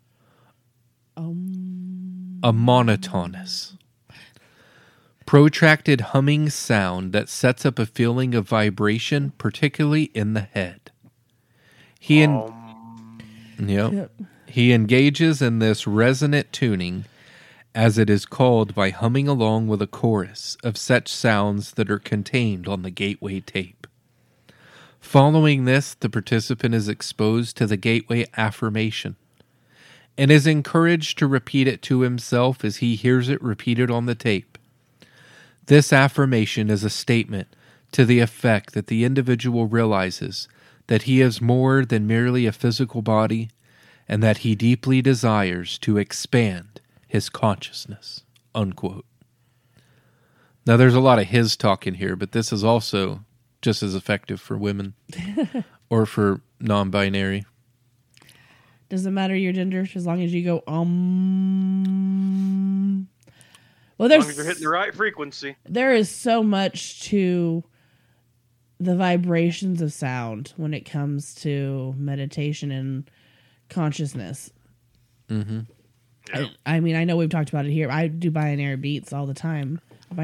a monotonous, protracted humming sound that sets up a feeling of vibration, particularly in the head. He engages in this resonant tuning, as it is called, by humming along with a chorus of such sounds that are contained on the gateway tape. Following this, the participant is exposed to the gateway affirmation and is encouraged to repeat it to himself as he hears it repeated on the tape. This affirmation is a statement to the effect that the individual realizes that he is more than merely a physical body and that he deeply desires to expand his consciousness, unquote. Now, there's a lot of his talk in here, but this is also just as effective for women or for non-binary. Doesn't matter your gender, as long as you go, Well, As long as you're hitting the right frequency. There is so much to the vibrations of sound when it comes to meditation and consciousness. Mm-hmm. Yeah. I mean, I know we've talked about it here. I do binaural beats all the time,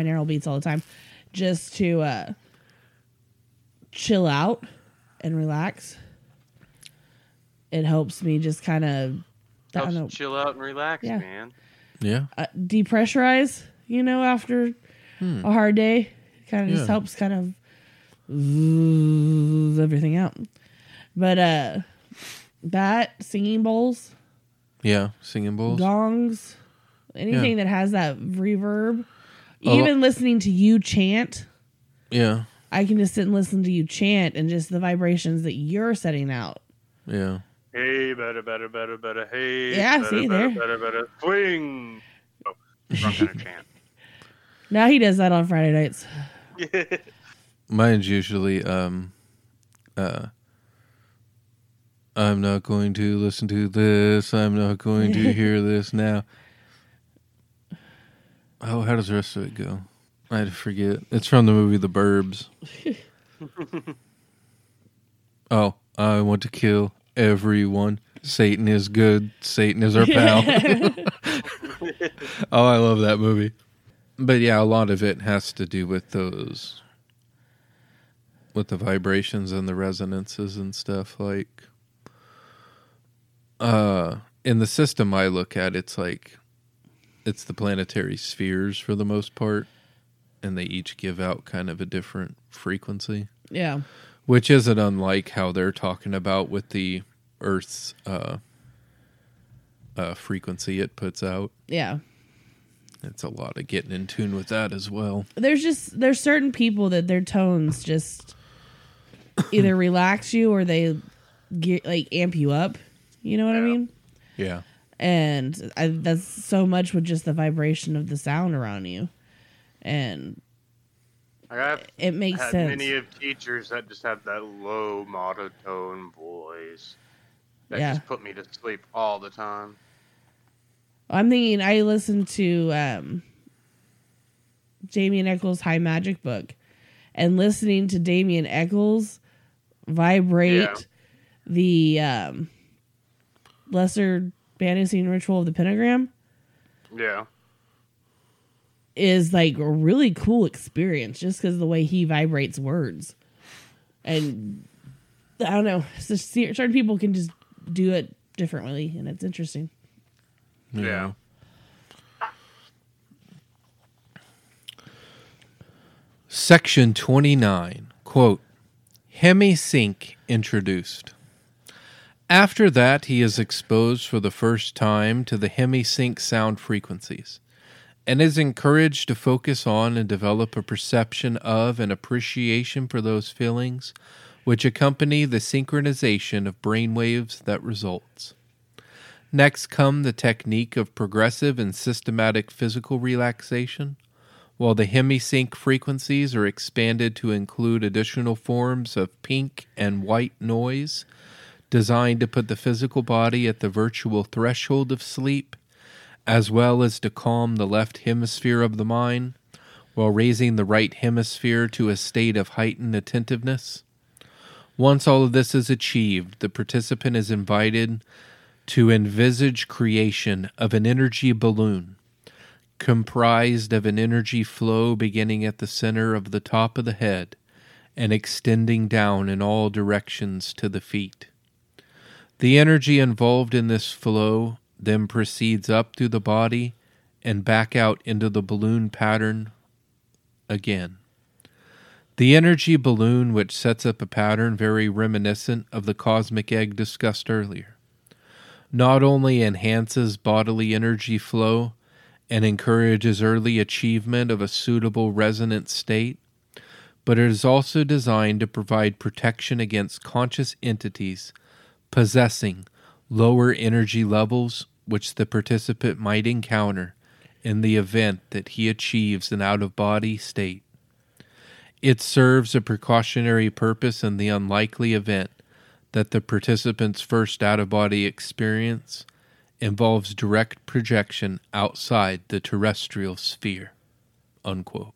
just to chill out and relax. It helps me just kind of, Helps you chill out and relax, man. Yeah. Depressurize, after a hard day. Kind of just helps kind of everything out. But that, singing bowls. Yeah, singing bowls. Gongs. Anything that has that reverb. Even listening to you chant. Yeah. I can just sit and listen to you chant and just the vibrations that you're setting out. Yeah. Hey, better, hey. Yeah, better, see, better, there. better, swing. Oh, wrong kind of chant. Now he does that on Friday nights. Mine's usually, I'm not going to listen to this. I'm not going to hear this now. Oh, how does the rest of it go? I had to forget. It's from the movie The Burbs. Oh, I want to kill everyone. Satan is good. Satan is our pal. Oh, I love that movie. But yeah, a lot of it has to do with those, with the vibrations and the resonances and stuff. Like, in the system I look at, it's like, it's the planetary spheres for the most part, and they each give out kind of a different frequency. Yeah. Which isn't unlike how they're talking about with the Earth's frequency it puts out. Yeah. It's a lot of getting in tune with that as well. There's certain people that their tones just either relax you or they get amp you up. You know what I mean? Yeah. And that's so much with just the vibration of the sound around you. And it makes sense. I've had many of teachers that just have that low monotone voice that just put me to sleep all the time. I'm thinking I listened to Damien Eccles' High Magic book, and listening to Damien Eccles vibrate the Lesser Banishing Ritual of the Pentagram. Yeah. Is like a really cool experience just because of the way he vibrates words. And I don't know, it's just, certain people can just do it differently, and it's interesting. Yeah. Section 29, quote, Hemisync introduced. After that, he is exposed for the first time to the hemisync sound frequencies, and is encouraged to focus on and develop a perception of and appreciation for those feelings which accompany the synchronization of brainwaves that results. Next come the technique of progressive and systematic physical relaxation, while the hemisync frequencies are expanded to include additional forms of pink and white noise designed to put the physical body at the virtual threshold of sleep, as well as to calm the left hemisphere of the mind, while raising the right hemisphere to a state of heightened attentiveness. Once all of this is achieved, the participant is invited to envisage creation of an energy balloon, comprised of an energy flow beginning at the center of the top of the head and extending down in all directions to the feet. The energy involved in this flow then proceeds up through the body and back out into the balloon pattern again. The energy balloon, which sets up a pattern very reminiscent of the cosmic egg discussed earlier, not only enhances bodily energy flow and encourages early achievement of a suitable resonant state, but it is also designed to provide protection against conscious entities possessing lower energy levels which the participant might encounter in the event that he achieves an out-of-body state. It serves a precautionary purpose in the unlikely event that the participant's first out-of-body experience involves direct projection outside the terrestrial sphere. Unquote.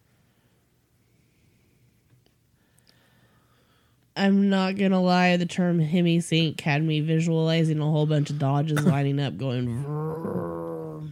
I'm not going to lie, the term hemisync had me visualizing a whole bunch of Dodges lining up going...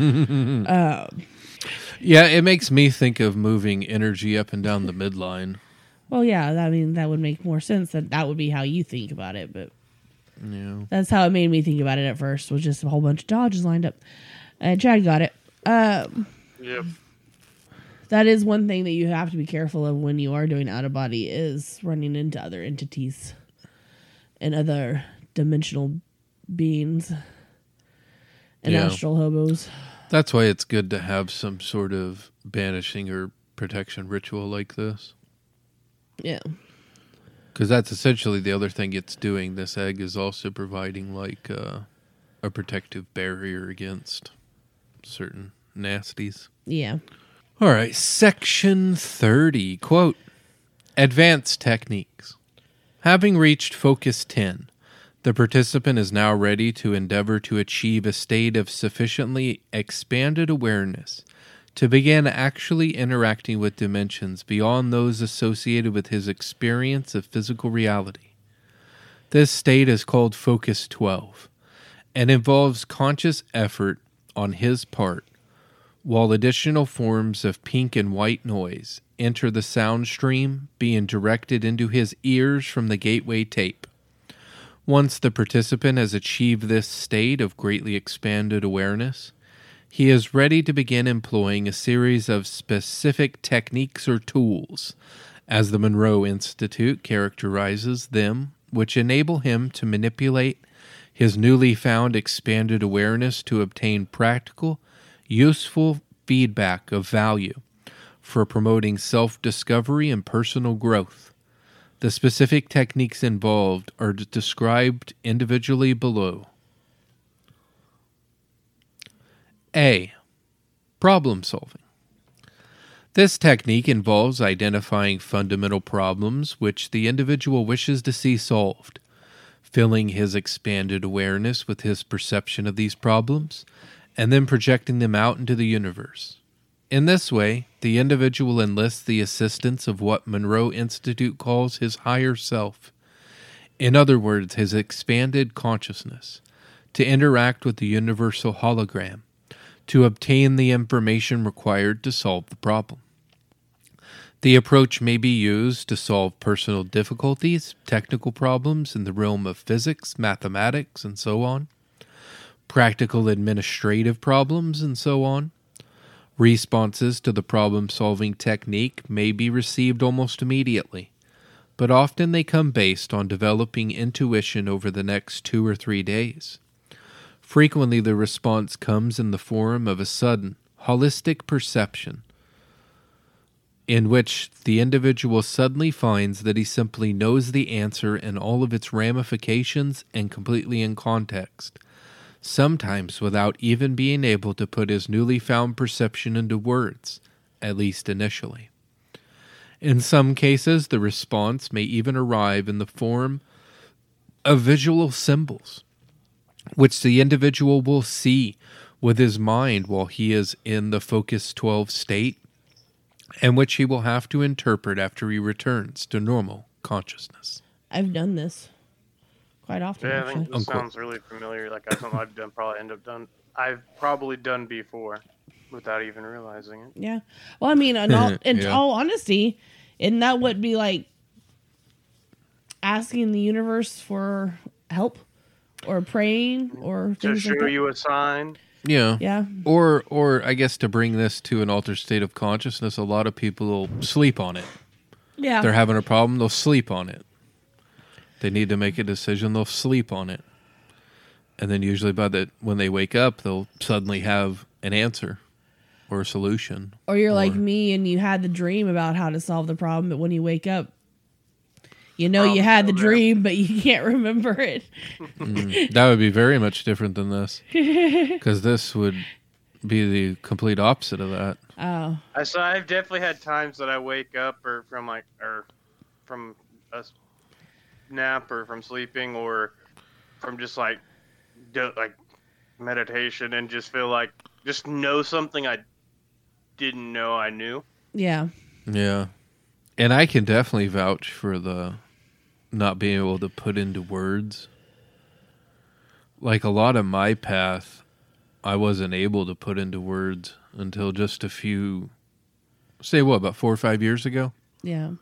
Yeah, it makes me think of moving energy up and down the midline. Well, yeah, that would make more sense. That would be how you think about it, but Yeah. that's how it made me think about it at first, was just a whole bunch of Dodges lined up. Chad got it. Yep. That is one thing that you have to be careful of when you are doing out-of-body, is running into other entities and other dimensional beings and Yeah. astral hobos. That's why it's good to have some sort of banishing or protection ritual like this. Yeah. Because that's essentially the other thing it's doing. This egg is also providing like a protective barrier against certain nasties. Yeah. All right, section 30, quote, Advanced techniques. Having reached focus 10, the participant is now ready to endeavor to achieve a state of sufficiently expanded awareness to begin actually interacting with dimensions beyond those associated with his experience of physical reality. This state is called Focus 12 and involves conscious effort on his part, while additional forms of pink and white noise enter the sound stream being directed into his ears from the gateway tape. Once the participant has achieved this state of greatly expanded awareness, he is ready to begin employing a series of specific techniques or tools, as the Monroe Institute characterizes them, which enable him to manipulate his newly found expanded awareness to obtain practical, useful feedback of value for promoting self-discovery and personal growth. The specific techniques involved are described individually below. A. Problem solving. This technique involves identifying fundamental problems which the individual wishes to see solved, filling his expanded awareness with his perception of these problems, and then projecting them out into the universe. In this way, the individual enlists the assistance of what Monroe Institute calls his higher self, in other words, his expanded consciousness, to interact with the universal hologram, to obtain the information required to solve the problem. The approach may be used to solve personal difficulties, technical problems in the realm of physics, mathematics, and so on, practical administrative problems, and so on, Responses to the problem-solving technique may be received almost immediately, but often they come based on developing intuition over the next 2 or 3 days. Frequently, the response comes in the form of a sudden, holistic perception, in which the individual suddenly finds that he simply knows the answer and all of its ramifications and completely in context, sometimes without even being able to put his newly found perception into words, at least initially. In some cases, the response may even arrive in the form of visual symbols, which the individual will see with his mind while he is in the Focus 12 state, and which he will have to interpret after he returns to normal consciousness. I've done this quite often. Yeah, I think Actually. this sounds really familiar. Like something I've probably done before without even realizing it. Yeah. Well, I mean, in all honesty, isn't that what be like asking the universe for help or praying or To things like show that? you a sign. Yeah. Yeah. Or I guess to bring this to an altered state of consciousness, a lot of people will sleep on it. Yeah. They're having a problem, they'll sleep on it. They need to make a decision, they'll sleep on it. And then usually when they wake up, they'll suddenly have an answer or a solution. Or you're like me and you had the dream about how to solve the problem, but when you wake up, you know you had the dream, but you can't remember it. That would be very much different than this. Because this would be the complete opposite of that. Oh. So I've definitely had times that I wake up or from a nap or from sleeping or from just like meditation and just feel like just know something I didn't know I knew. Yeah. Yeah. And I can definitely vouch for the not being able to put into words. Like a lot of my path, I wasn't able to put into words until just about 4 or 5 years ago? Yeah.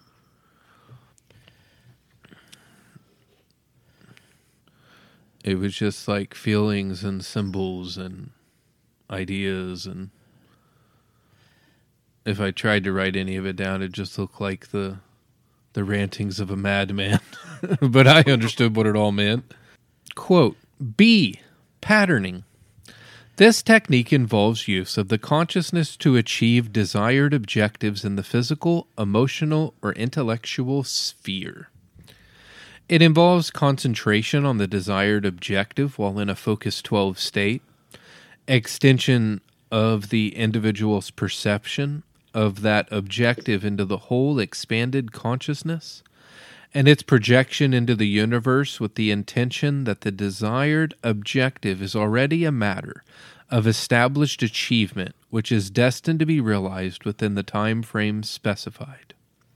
It was just like feelings and symbols and ideas, and if I tried to write any of it down, it just looked like the rantings of a madman. But I understood what it all meant. Quote, B, patterning. This technique involves use of the consciousness to achieve desired objectives in the physical, emotional, or intellectual sphere. It involves concentration on the desired objective while in a Focus 12 state, extension of the individual's perception of that objective into the whole expanded consciousness, and its projection into the universe with the intention that the desired objective is already a matter of established achievement which is destined to be realized within the time frame specified.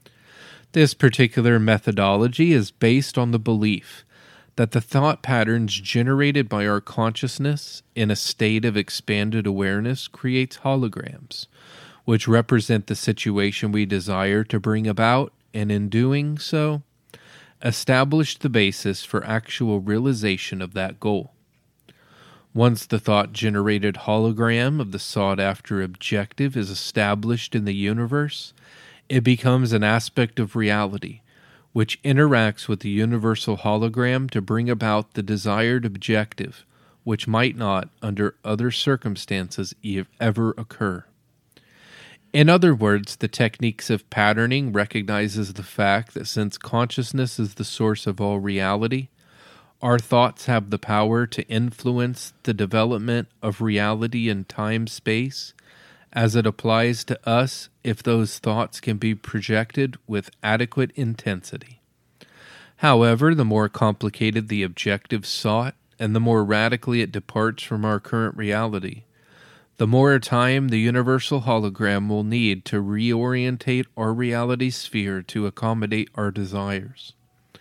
This particular methodology is based on the belief that the thought patterns generated by our consciousness in a state of expanded awareness creates holograms, which represent the situation we desire to bring about, and in doing so, establish the basis for actual realization of that goal. Once the thought-generated hologram of the sought-after objective is established in the universe, it becomes an aspect of reality, which interacts with the universal hologram to bring about the desired objective, which might not, under other circumstances, ever occur. In other words, the techniques of patterning recognizes the fact that since consciousness is the source of all reality, our thoughts have the power to influence the development of reality in time-space as it applies to us if those thoughts can be projected with adequate intensity. However, the more complicated the objective sought and the more radically it departs from our current reality, the more time the universal hologram will need to reorientate our reality sphere to accommodate our desires.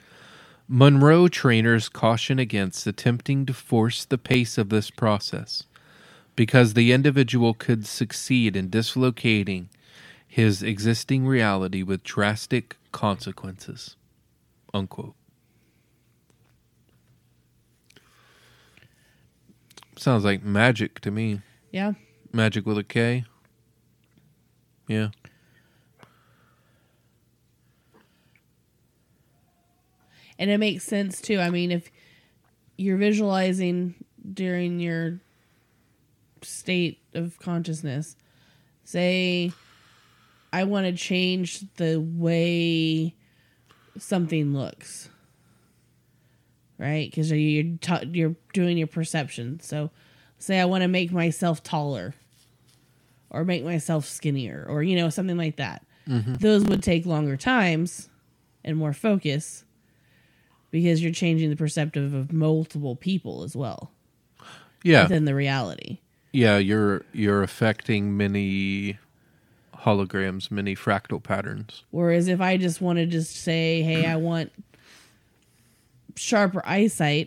Monroe trainers caution against attempting to force the pace of this process, because the individual could succeed in dislocating his existing reality with drastic consequences. Unquote. Sounds like magic to me. Yeah. Magic with a K. Yeah. And it makes sense too. I mean, if you're visualizing during your state of consciousness, say, I want to change the way something looks, right? Because you're doing your perception. So, say I want to make myself taller, or make myself skinnier, or something like that. Mm-hmm. Those would take longer times and more focus, because you're changing the perceptive of multiple people as well. Yeah. Within the reality. Yeah, you're affecting many holograms, many fractal patterns. Whereas if I just want to just say, hey, I want sharper eyesight,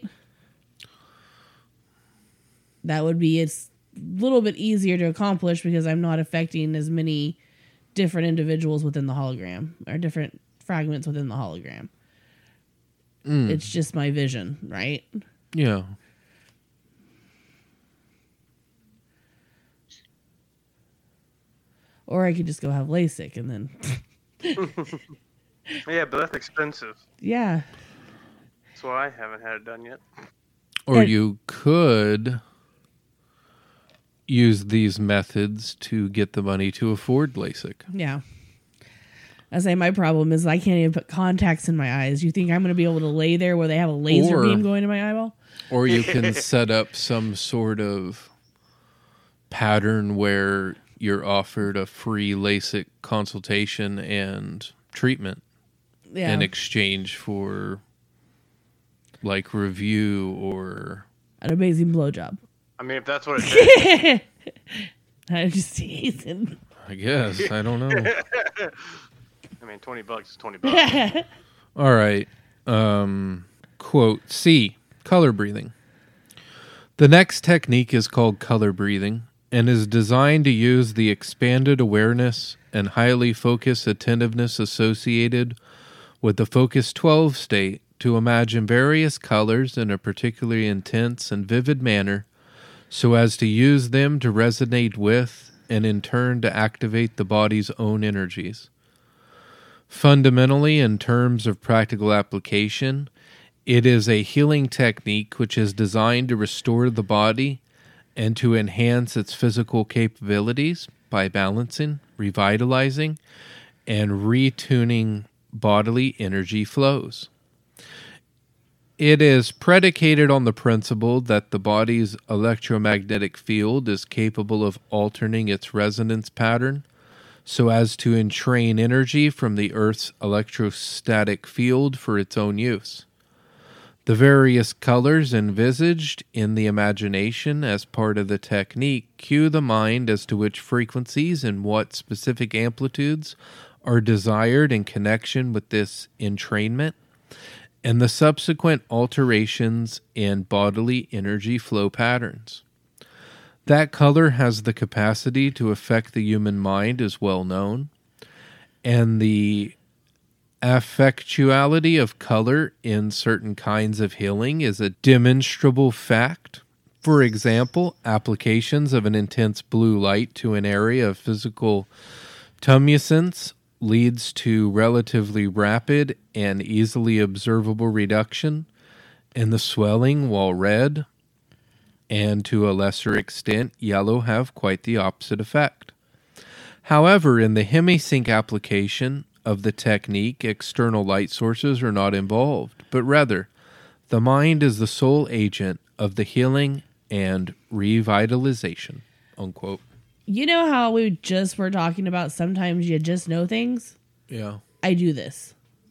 that would be it's a little bit easier to accomplish, because I'm not affecting as many different individuals within the hologram, or different fragments within the hologram. It's just my vision, right? Yeah. Or I could just go have LASIK and then... Yeah, but that's expensive. Yeah. That's why I haven't had it done yet. Or you could use these methods to get the money to afford LASIK. Yeah. I say my problem is I can't even put contacts in my eyes. You think I'm going to be able to lay there where they have a laser beam going to my eyeball? Or you can set up some sort of pattern where you're offered a free LASIK consultation and treatment in exchange for like review or an amazing blowjob. I mean, if that's what it takes. I'm just teasing. I guess. I don't know. I mean, $20 is $20. All right. Quote C. Color breathing. The next technique is called color breathing and is designed to use the expanded awareness and highly focused attentiveness associated with the Focus 12 state to imagine various colors in a particularly intense and vivid manner so as to use them to resonate with and in turn to activate the body's own energies. Fundamentally, in terms of practical application, it is a healing technique which is designed to restore the body and to enhance its physical capabilities by balancing, revitalizing, and retuning bodily energy flows. It is predicated on the principle that the body's electromagnetic field is capable of altering its resonance pattern so as to entrain energy from the Earth's electrostatic field for its own use. The various colors envisaged in the imagination as part of the technique cue the mind as to which frequencies and what specific amplitudes are desired in connection with this entrainment, and the subsequent alterations in bodily energy flow patterns. That color has the capacity to affect the human mind is well known, and the affectuality of color in certain kinds of healing is a demonstrable fact. For example, applications of an intense blue light to an area of physical tumescence leads to relatively rapid and easily observable reduction in the swelling, while red and to a lesser extent yellow have quite the opposite effect. However, in the hemisync application of the technique, external light sources are not involved, but rather the mind is the sole agent of the healing and revitalization, unquote. You know how we just were talking about sometimes you just know things? Yeah. I do this.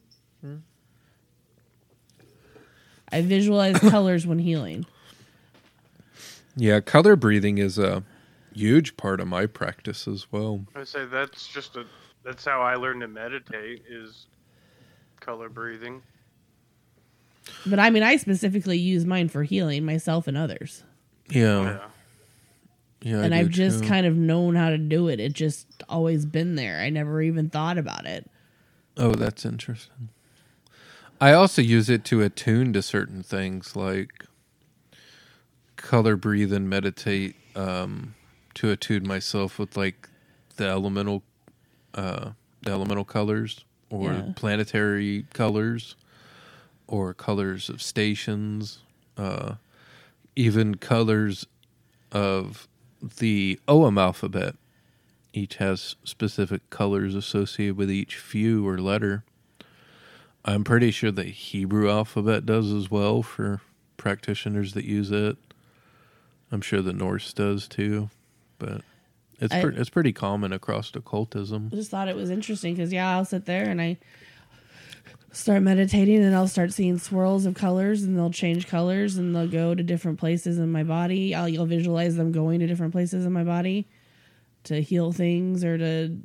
I visualize colors when healing. Yeah, color breathing is a huge part of my practice as well. I would say that's how I learned to meditate, is color breathing. But I mean, I specifically use mine for healing myself and others. Yeah. Yeah, and I I've do just too. kind of known how to do it. It just always been there. I never even thought about it. Oh, that's interesting. I also use it to attune to certain things, like color breathe and meditate to attune myself with like the elemental elemental colors or Yeah. planetary colors or colors of stations, even colors of the OM alphabet. Each has specific colors associated with each few or letter. I'm pretty sure the Hebrew alphabet does as well for practitioners that use it. I'm sure the Norse does too, but it's pretty common across occultism. I just thought it was interesting because, I'll sit there and I start meditating and I'll start seeing swirls of colors and they'll change colors and they'll go to different places in my body. You'll visualize them going to different places in my body to heal things or to,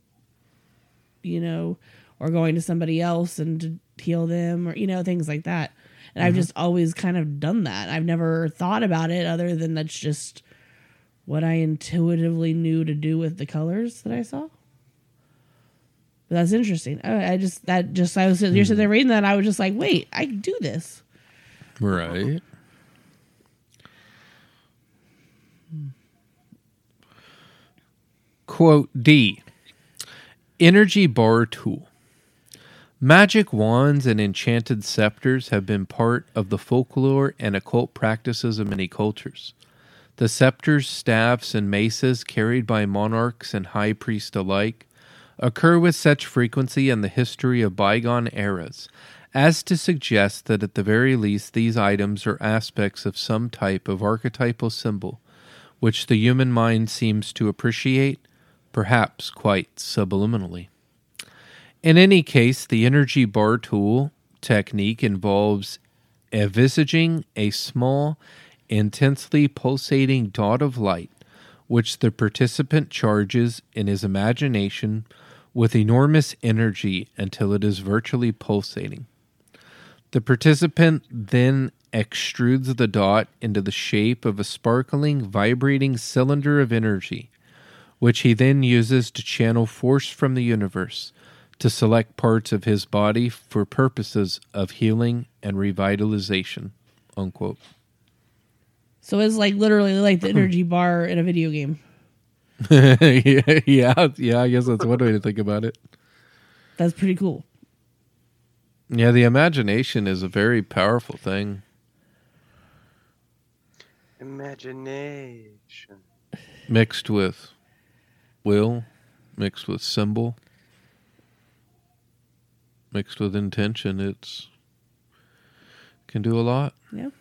or going to somebody else and to heal them or, things like that. And I've just always kind of done that. I've never thought about it other than that's just what I intuitively knew to do with the colors that I saw. But that's interesting. I was you're sitting there reading that, and I was just like, wait, I can do this. Right. Quote D. Energy bar tool. Magic wands and enchanted scepters have been part of the folklore and occult practices of many cultures. The scepters, staffs, and maces carried by monarchs and high priests alike occur with such frequency in the history of bygone eras as to suggest that at the very least these items are aspects of some type of archetypal symbol which the human mind seems to appreciate, perhaps quite subliminally. In any case, the energy bar tool technique involves envisaging a small, intensely pulsating dot of light, which the participant charges in his imagination with enormous energy until it is virtually pulsating. The participant then extrudes the dot into the shape of a sparkling, vibrating cylinder of energy, which he then uses to channel force from the universe to select parts of his body for purposes of healing and revitalization. Unquote. So it's like literally like the energy bar in a video game. yeah, I guess that's one way to think about it. That's pretty cool. Yeah, the imagination is a very powerful thing. Imagination. Mixed with will, mixed with symbol, mixed with intention, it's can do a lot. Yeah.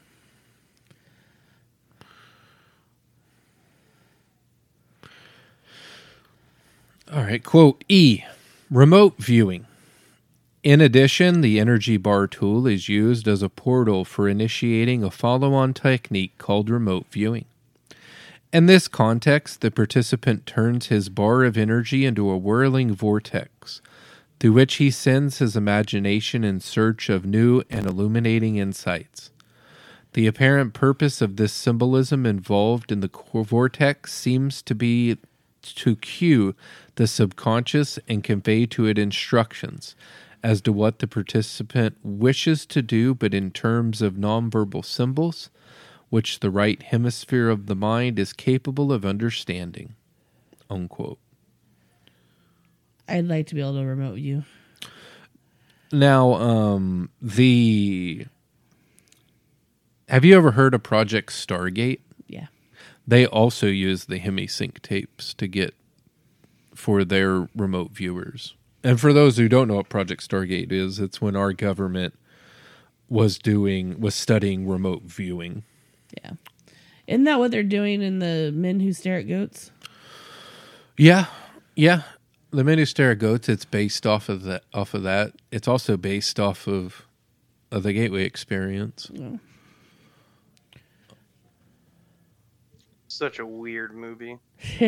All right, quote E, remote viewing. In addition, the energy bar tool is used as a portal for initiating a follow-on technique called remote viewing. In this context, the participant turns his bar of energy into a whirling vortex, through which he sends his imagination in search of new and illuminating insights. The apparent purpose of this symbolism involved in the vortex seems to be to cue the subconscious and convey to it instructions as to what the participant wishes to do, but in terms of nonverbal symbols, which the right hemisphere of the mind is capable of understanding. Unquote. I'd like to be able to remote view. Now, have you ever heard of Project Stargate? Yeah. They also use the HemiSync tapes to get for their remote viewers. And for those who don't know what Project Stargate is, it's when our government was studying remote viewing. Yeah. Isn't that what they're doing in the Men Who Stare at Goats? Yeah. The Men Who Stare at Goats, it's based off of that. It's also based off of the Gateway Experience. Yeah. Such a weird movie.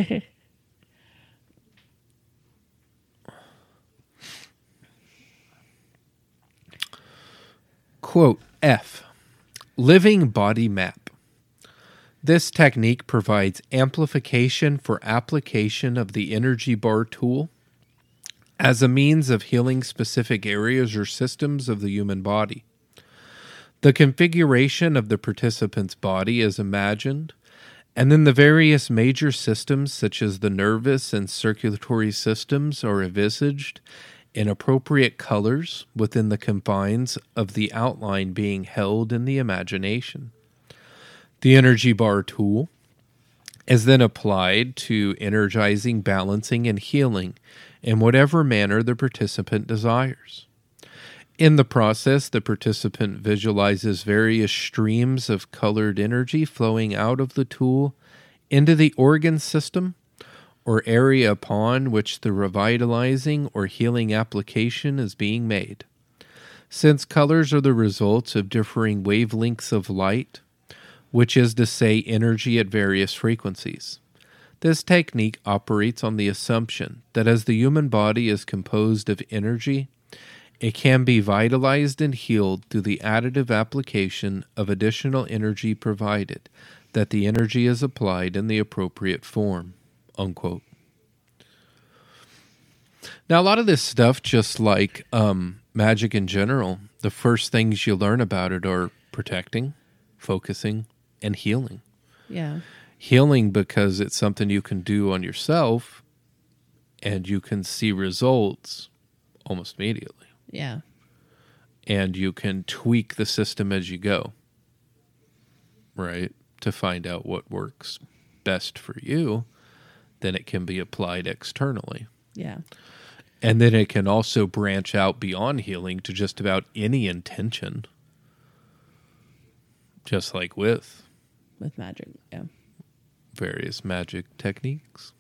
Quote F. Living body map. This technique provides amplification for application of the energy bar tool as a means of healing specific areas or systems of the human body. The configuration of the participant's body is imagined And then the various major systems, such as the nervous and circulatory systems, are envisaged in appropriate colors within the confines of the outline being held in the imagination. The energy bar tool is then applied to energizing, balancing, and healing in whatever manner the participant desires. In the process, the participant visualizes various streams of colored energy flowing out of the tool into the organ system or area upon which the revitalizing or healing application is being made. Since colors are the results of differing wavelengths of light, which is to say energy at various frequencies, this technique operates on the assumption that as the human body is composed of energy, it can be vitalized and healed through the additive application of additional energy provided that the energy is applied in the appropriate form." Unquote. Now, a lot of this stuff, just like magic in general, the first things you learn about it are protecting, focusing, and healing. Yeah. Healing because it's something you can do on yourself and you can see results almost immediately. Yeah. And you can tweak the system as you go, right? To find out what works best for you. Then it can be applied externally. Yeah. And then it can also branch out beyond healing to just about any intention. Just like with magic, yeah. Various magic techniques.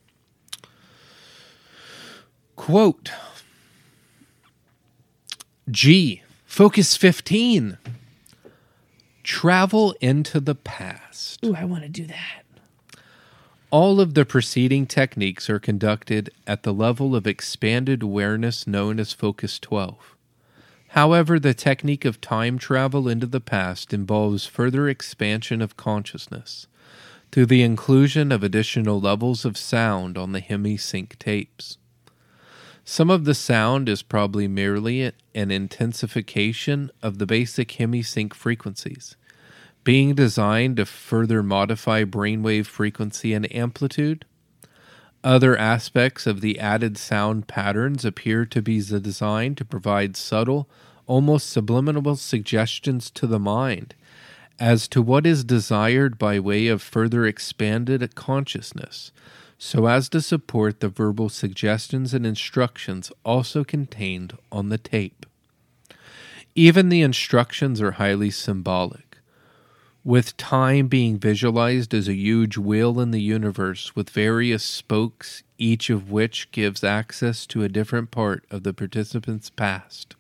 Quote, G, Focus 15. Travel into the past. Ooh, I want to do that. All of the preceding techniques are conducted at the level of expanded awareness known as Focus 12. However, the technique of time travel into the past involves further expansion of consciousness through the inclusion of additional levels of sound on the HemiSync tapes. Some of the sound is probably merely an intensification of the basic HemiSync frequencies, being designed to further modify brainwave frequency and amplitude. Other aspects of the added sound patterns appear to be designed to provide subtle, almost subliminal suggestions to the mind as to what is desired by way of further expanded consciousness, so as to support the verbal suggestions and instructions also contained on the tape. Even the instructions are highly symbolic, with time being visualized as a huge wheel in the universe with various spokes, each of which gives access to a different part of the participant's past.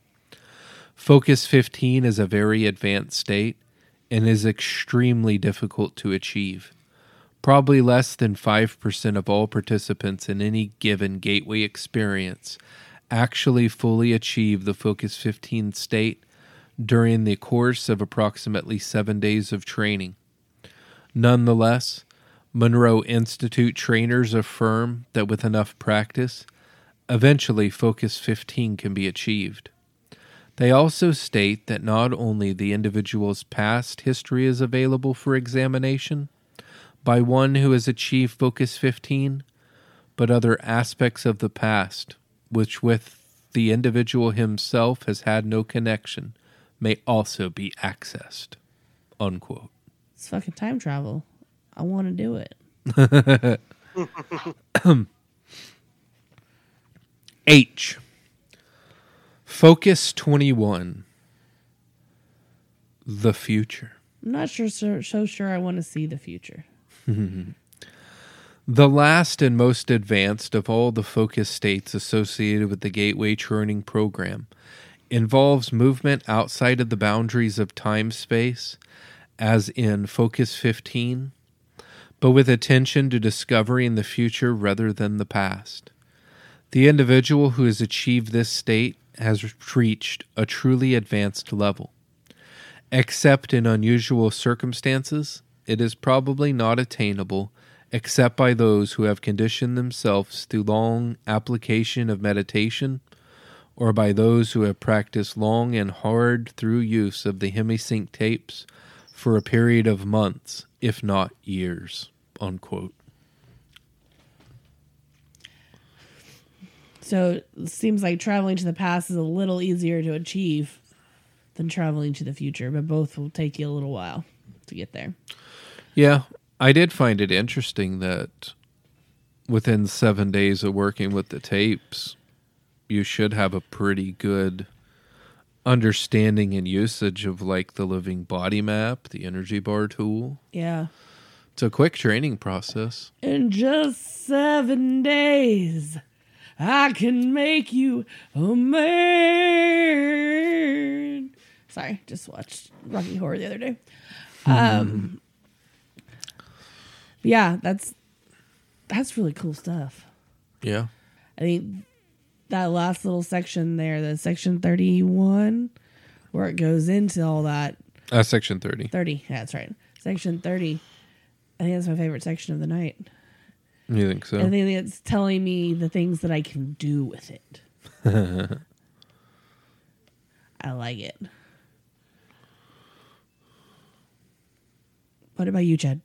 Focus 15 is a very advanced state and is extremely difficult to achieve. Probably less than 5% of all participants in any given gateway experience actually fully achieve the Focus 15 state during the course of approximately 7 days of training. Nonetheless, Monroe Institute trainers affirm that with enough practice, eventually Focus 15 can be achieved. They also state that not only the individual's past history is available for examination by one who has achieved Focus 15, but other aspects of the past, which with the individual himself has had no connection, may also be accessed. Unquote. It's fucking time travel. I want to do it. H. Focus 21. The future. I'm not so sure I want to see the future. The last and most advanced of all the focus states associated with the Gateway Training Program involves movement outside of the boundaries of time-space, as in Focus 15, but with attention to discovering the future rather than the past. The individual who has achieved this state has reached a truly advanced level. Except in unusual circumstances, it is probably not attainable except by those who have conditioned themselves through long application of meditation, or by those who have practiced long and hard through use of the HemiSync tapes for a period of months, if not years, unquote. So it seems like traveling to the past is a little easier to achieve than traveling to the future, but both will take you a little while to get there. Yeah, I did find it interesting that within 7 days of working with the tapes, you should have a pretty good understanding and usage of like the living body map, the energy bar tool. Yeah. It's a quick training process. In just 7 days, I can make you a man. Sorry, just watched Rocky Horror the other day. Yeah, that's really cool stuff. Yeah. I think that last little section there, the section 31, where it goes into all that. Section 30. 30, yeah, that's right. Section 30. I think that's my favorite section of the night. You think so? I think it's telling me the things that I can do with it. I like it. What about you, Chad?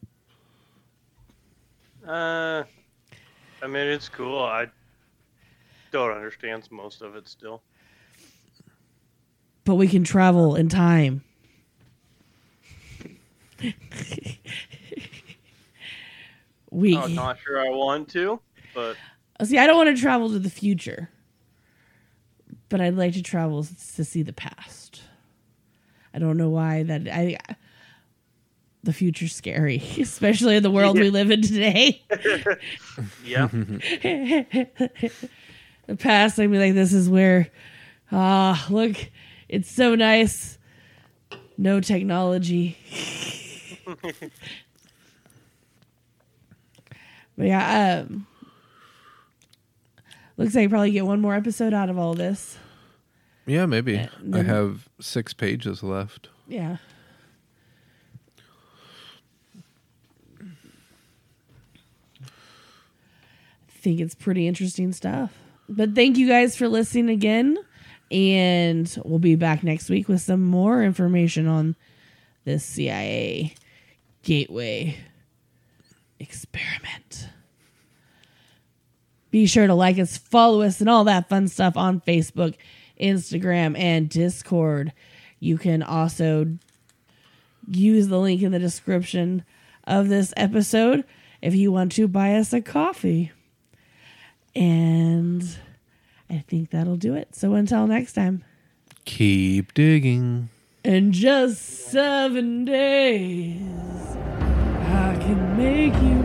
I mean, it's cool. I don't understand most of it still. But we can travel in time. I'm not sure I want to, but... See, I don't want to travel to the future. But I'd like to travel to see the past. I don't know why the future's scary, especially in the world we live in today. Yeah. The past, I mean, like, this is where, look, it's so nice. No technology. But yeah, looks like I probably get one more episode out of all this. Yeah, maybe. I have 6 pages left. Yeah. I think it's pretty interesting stuff. But thank you guys for listening again. And we'll be back next week with some more information on this CIA Gateway experiment. Be sure to like us, follow us, and all that fun stuff on Facebook, Instagram, and Discord. You can also use the link in the description of this episode if you want to buy us a coffee. And I think that'll do it. So until next time. Keep digging. In just 7 days, I can make you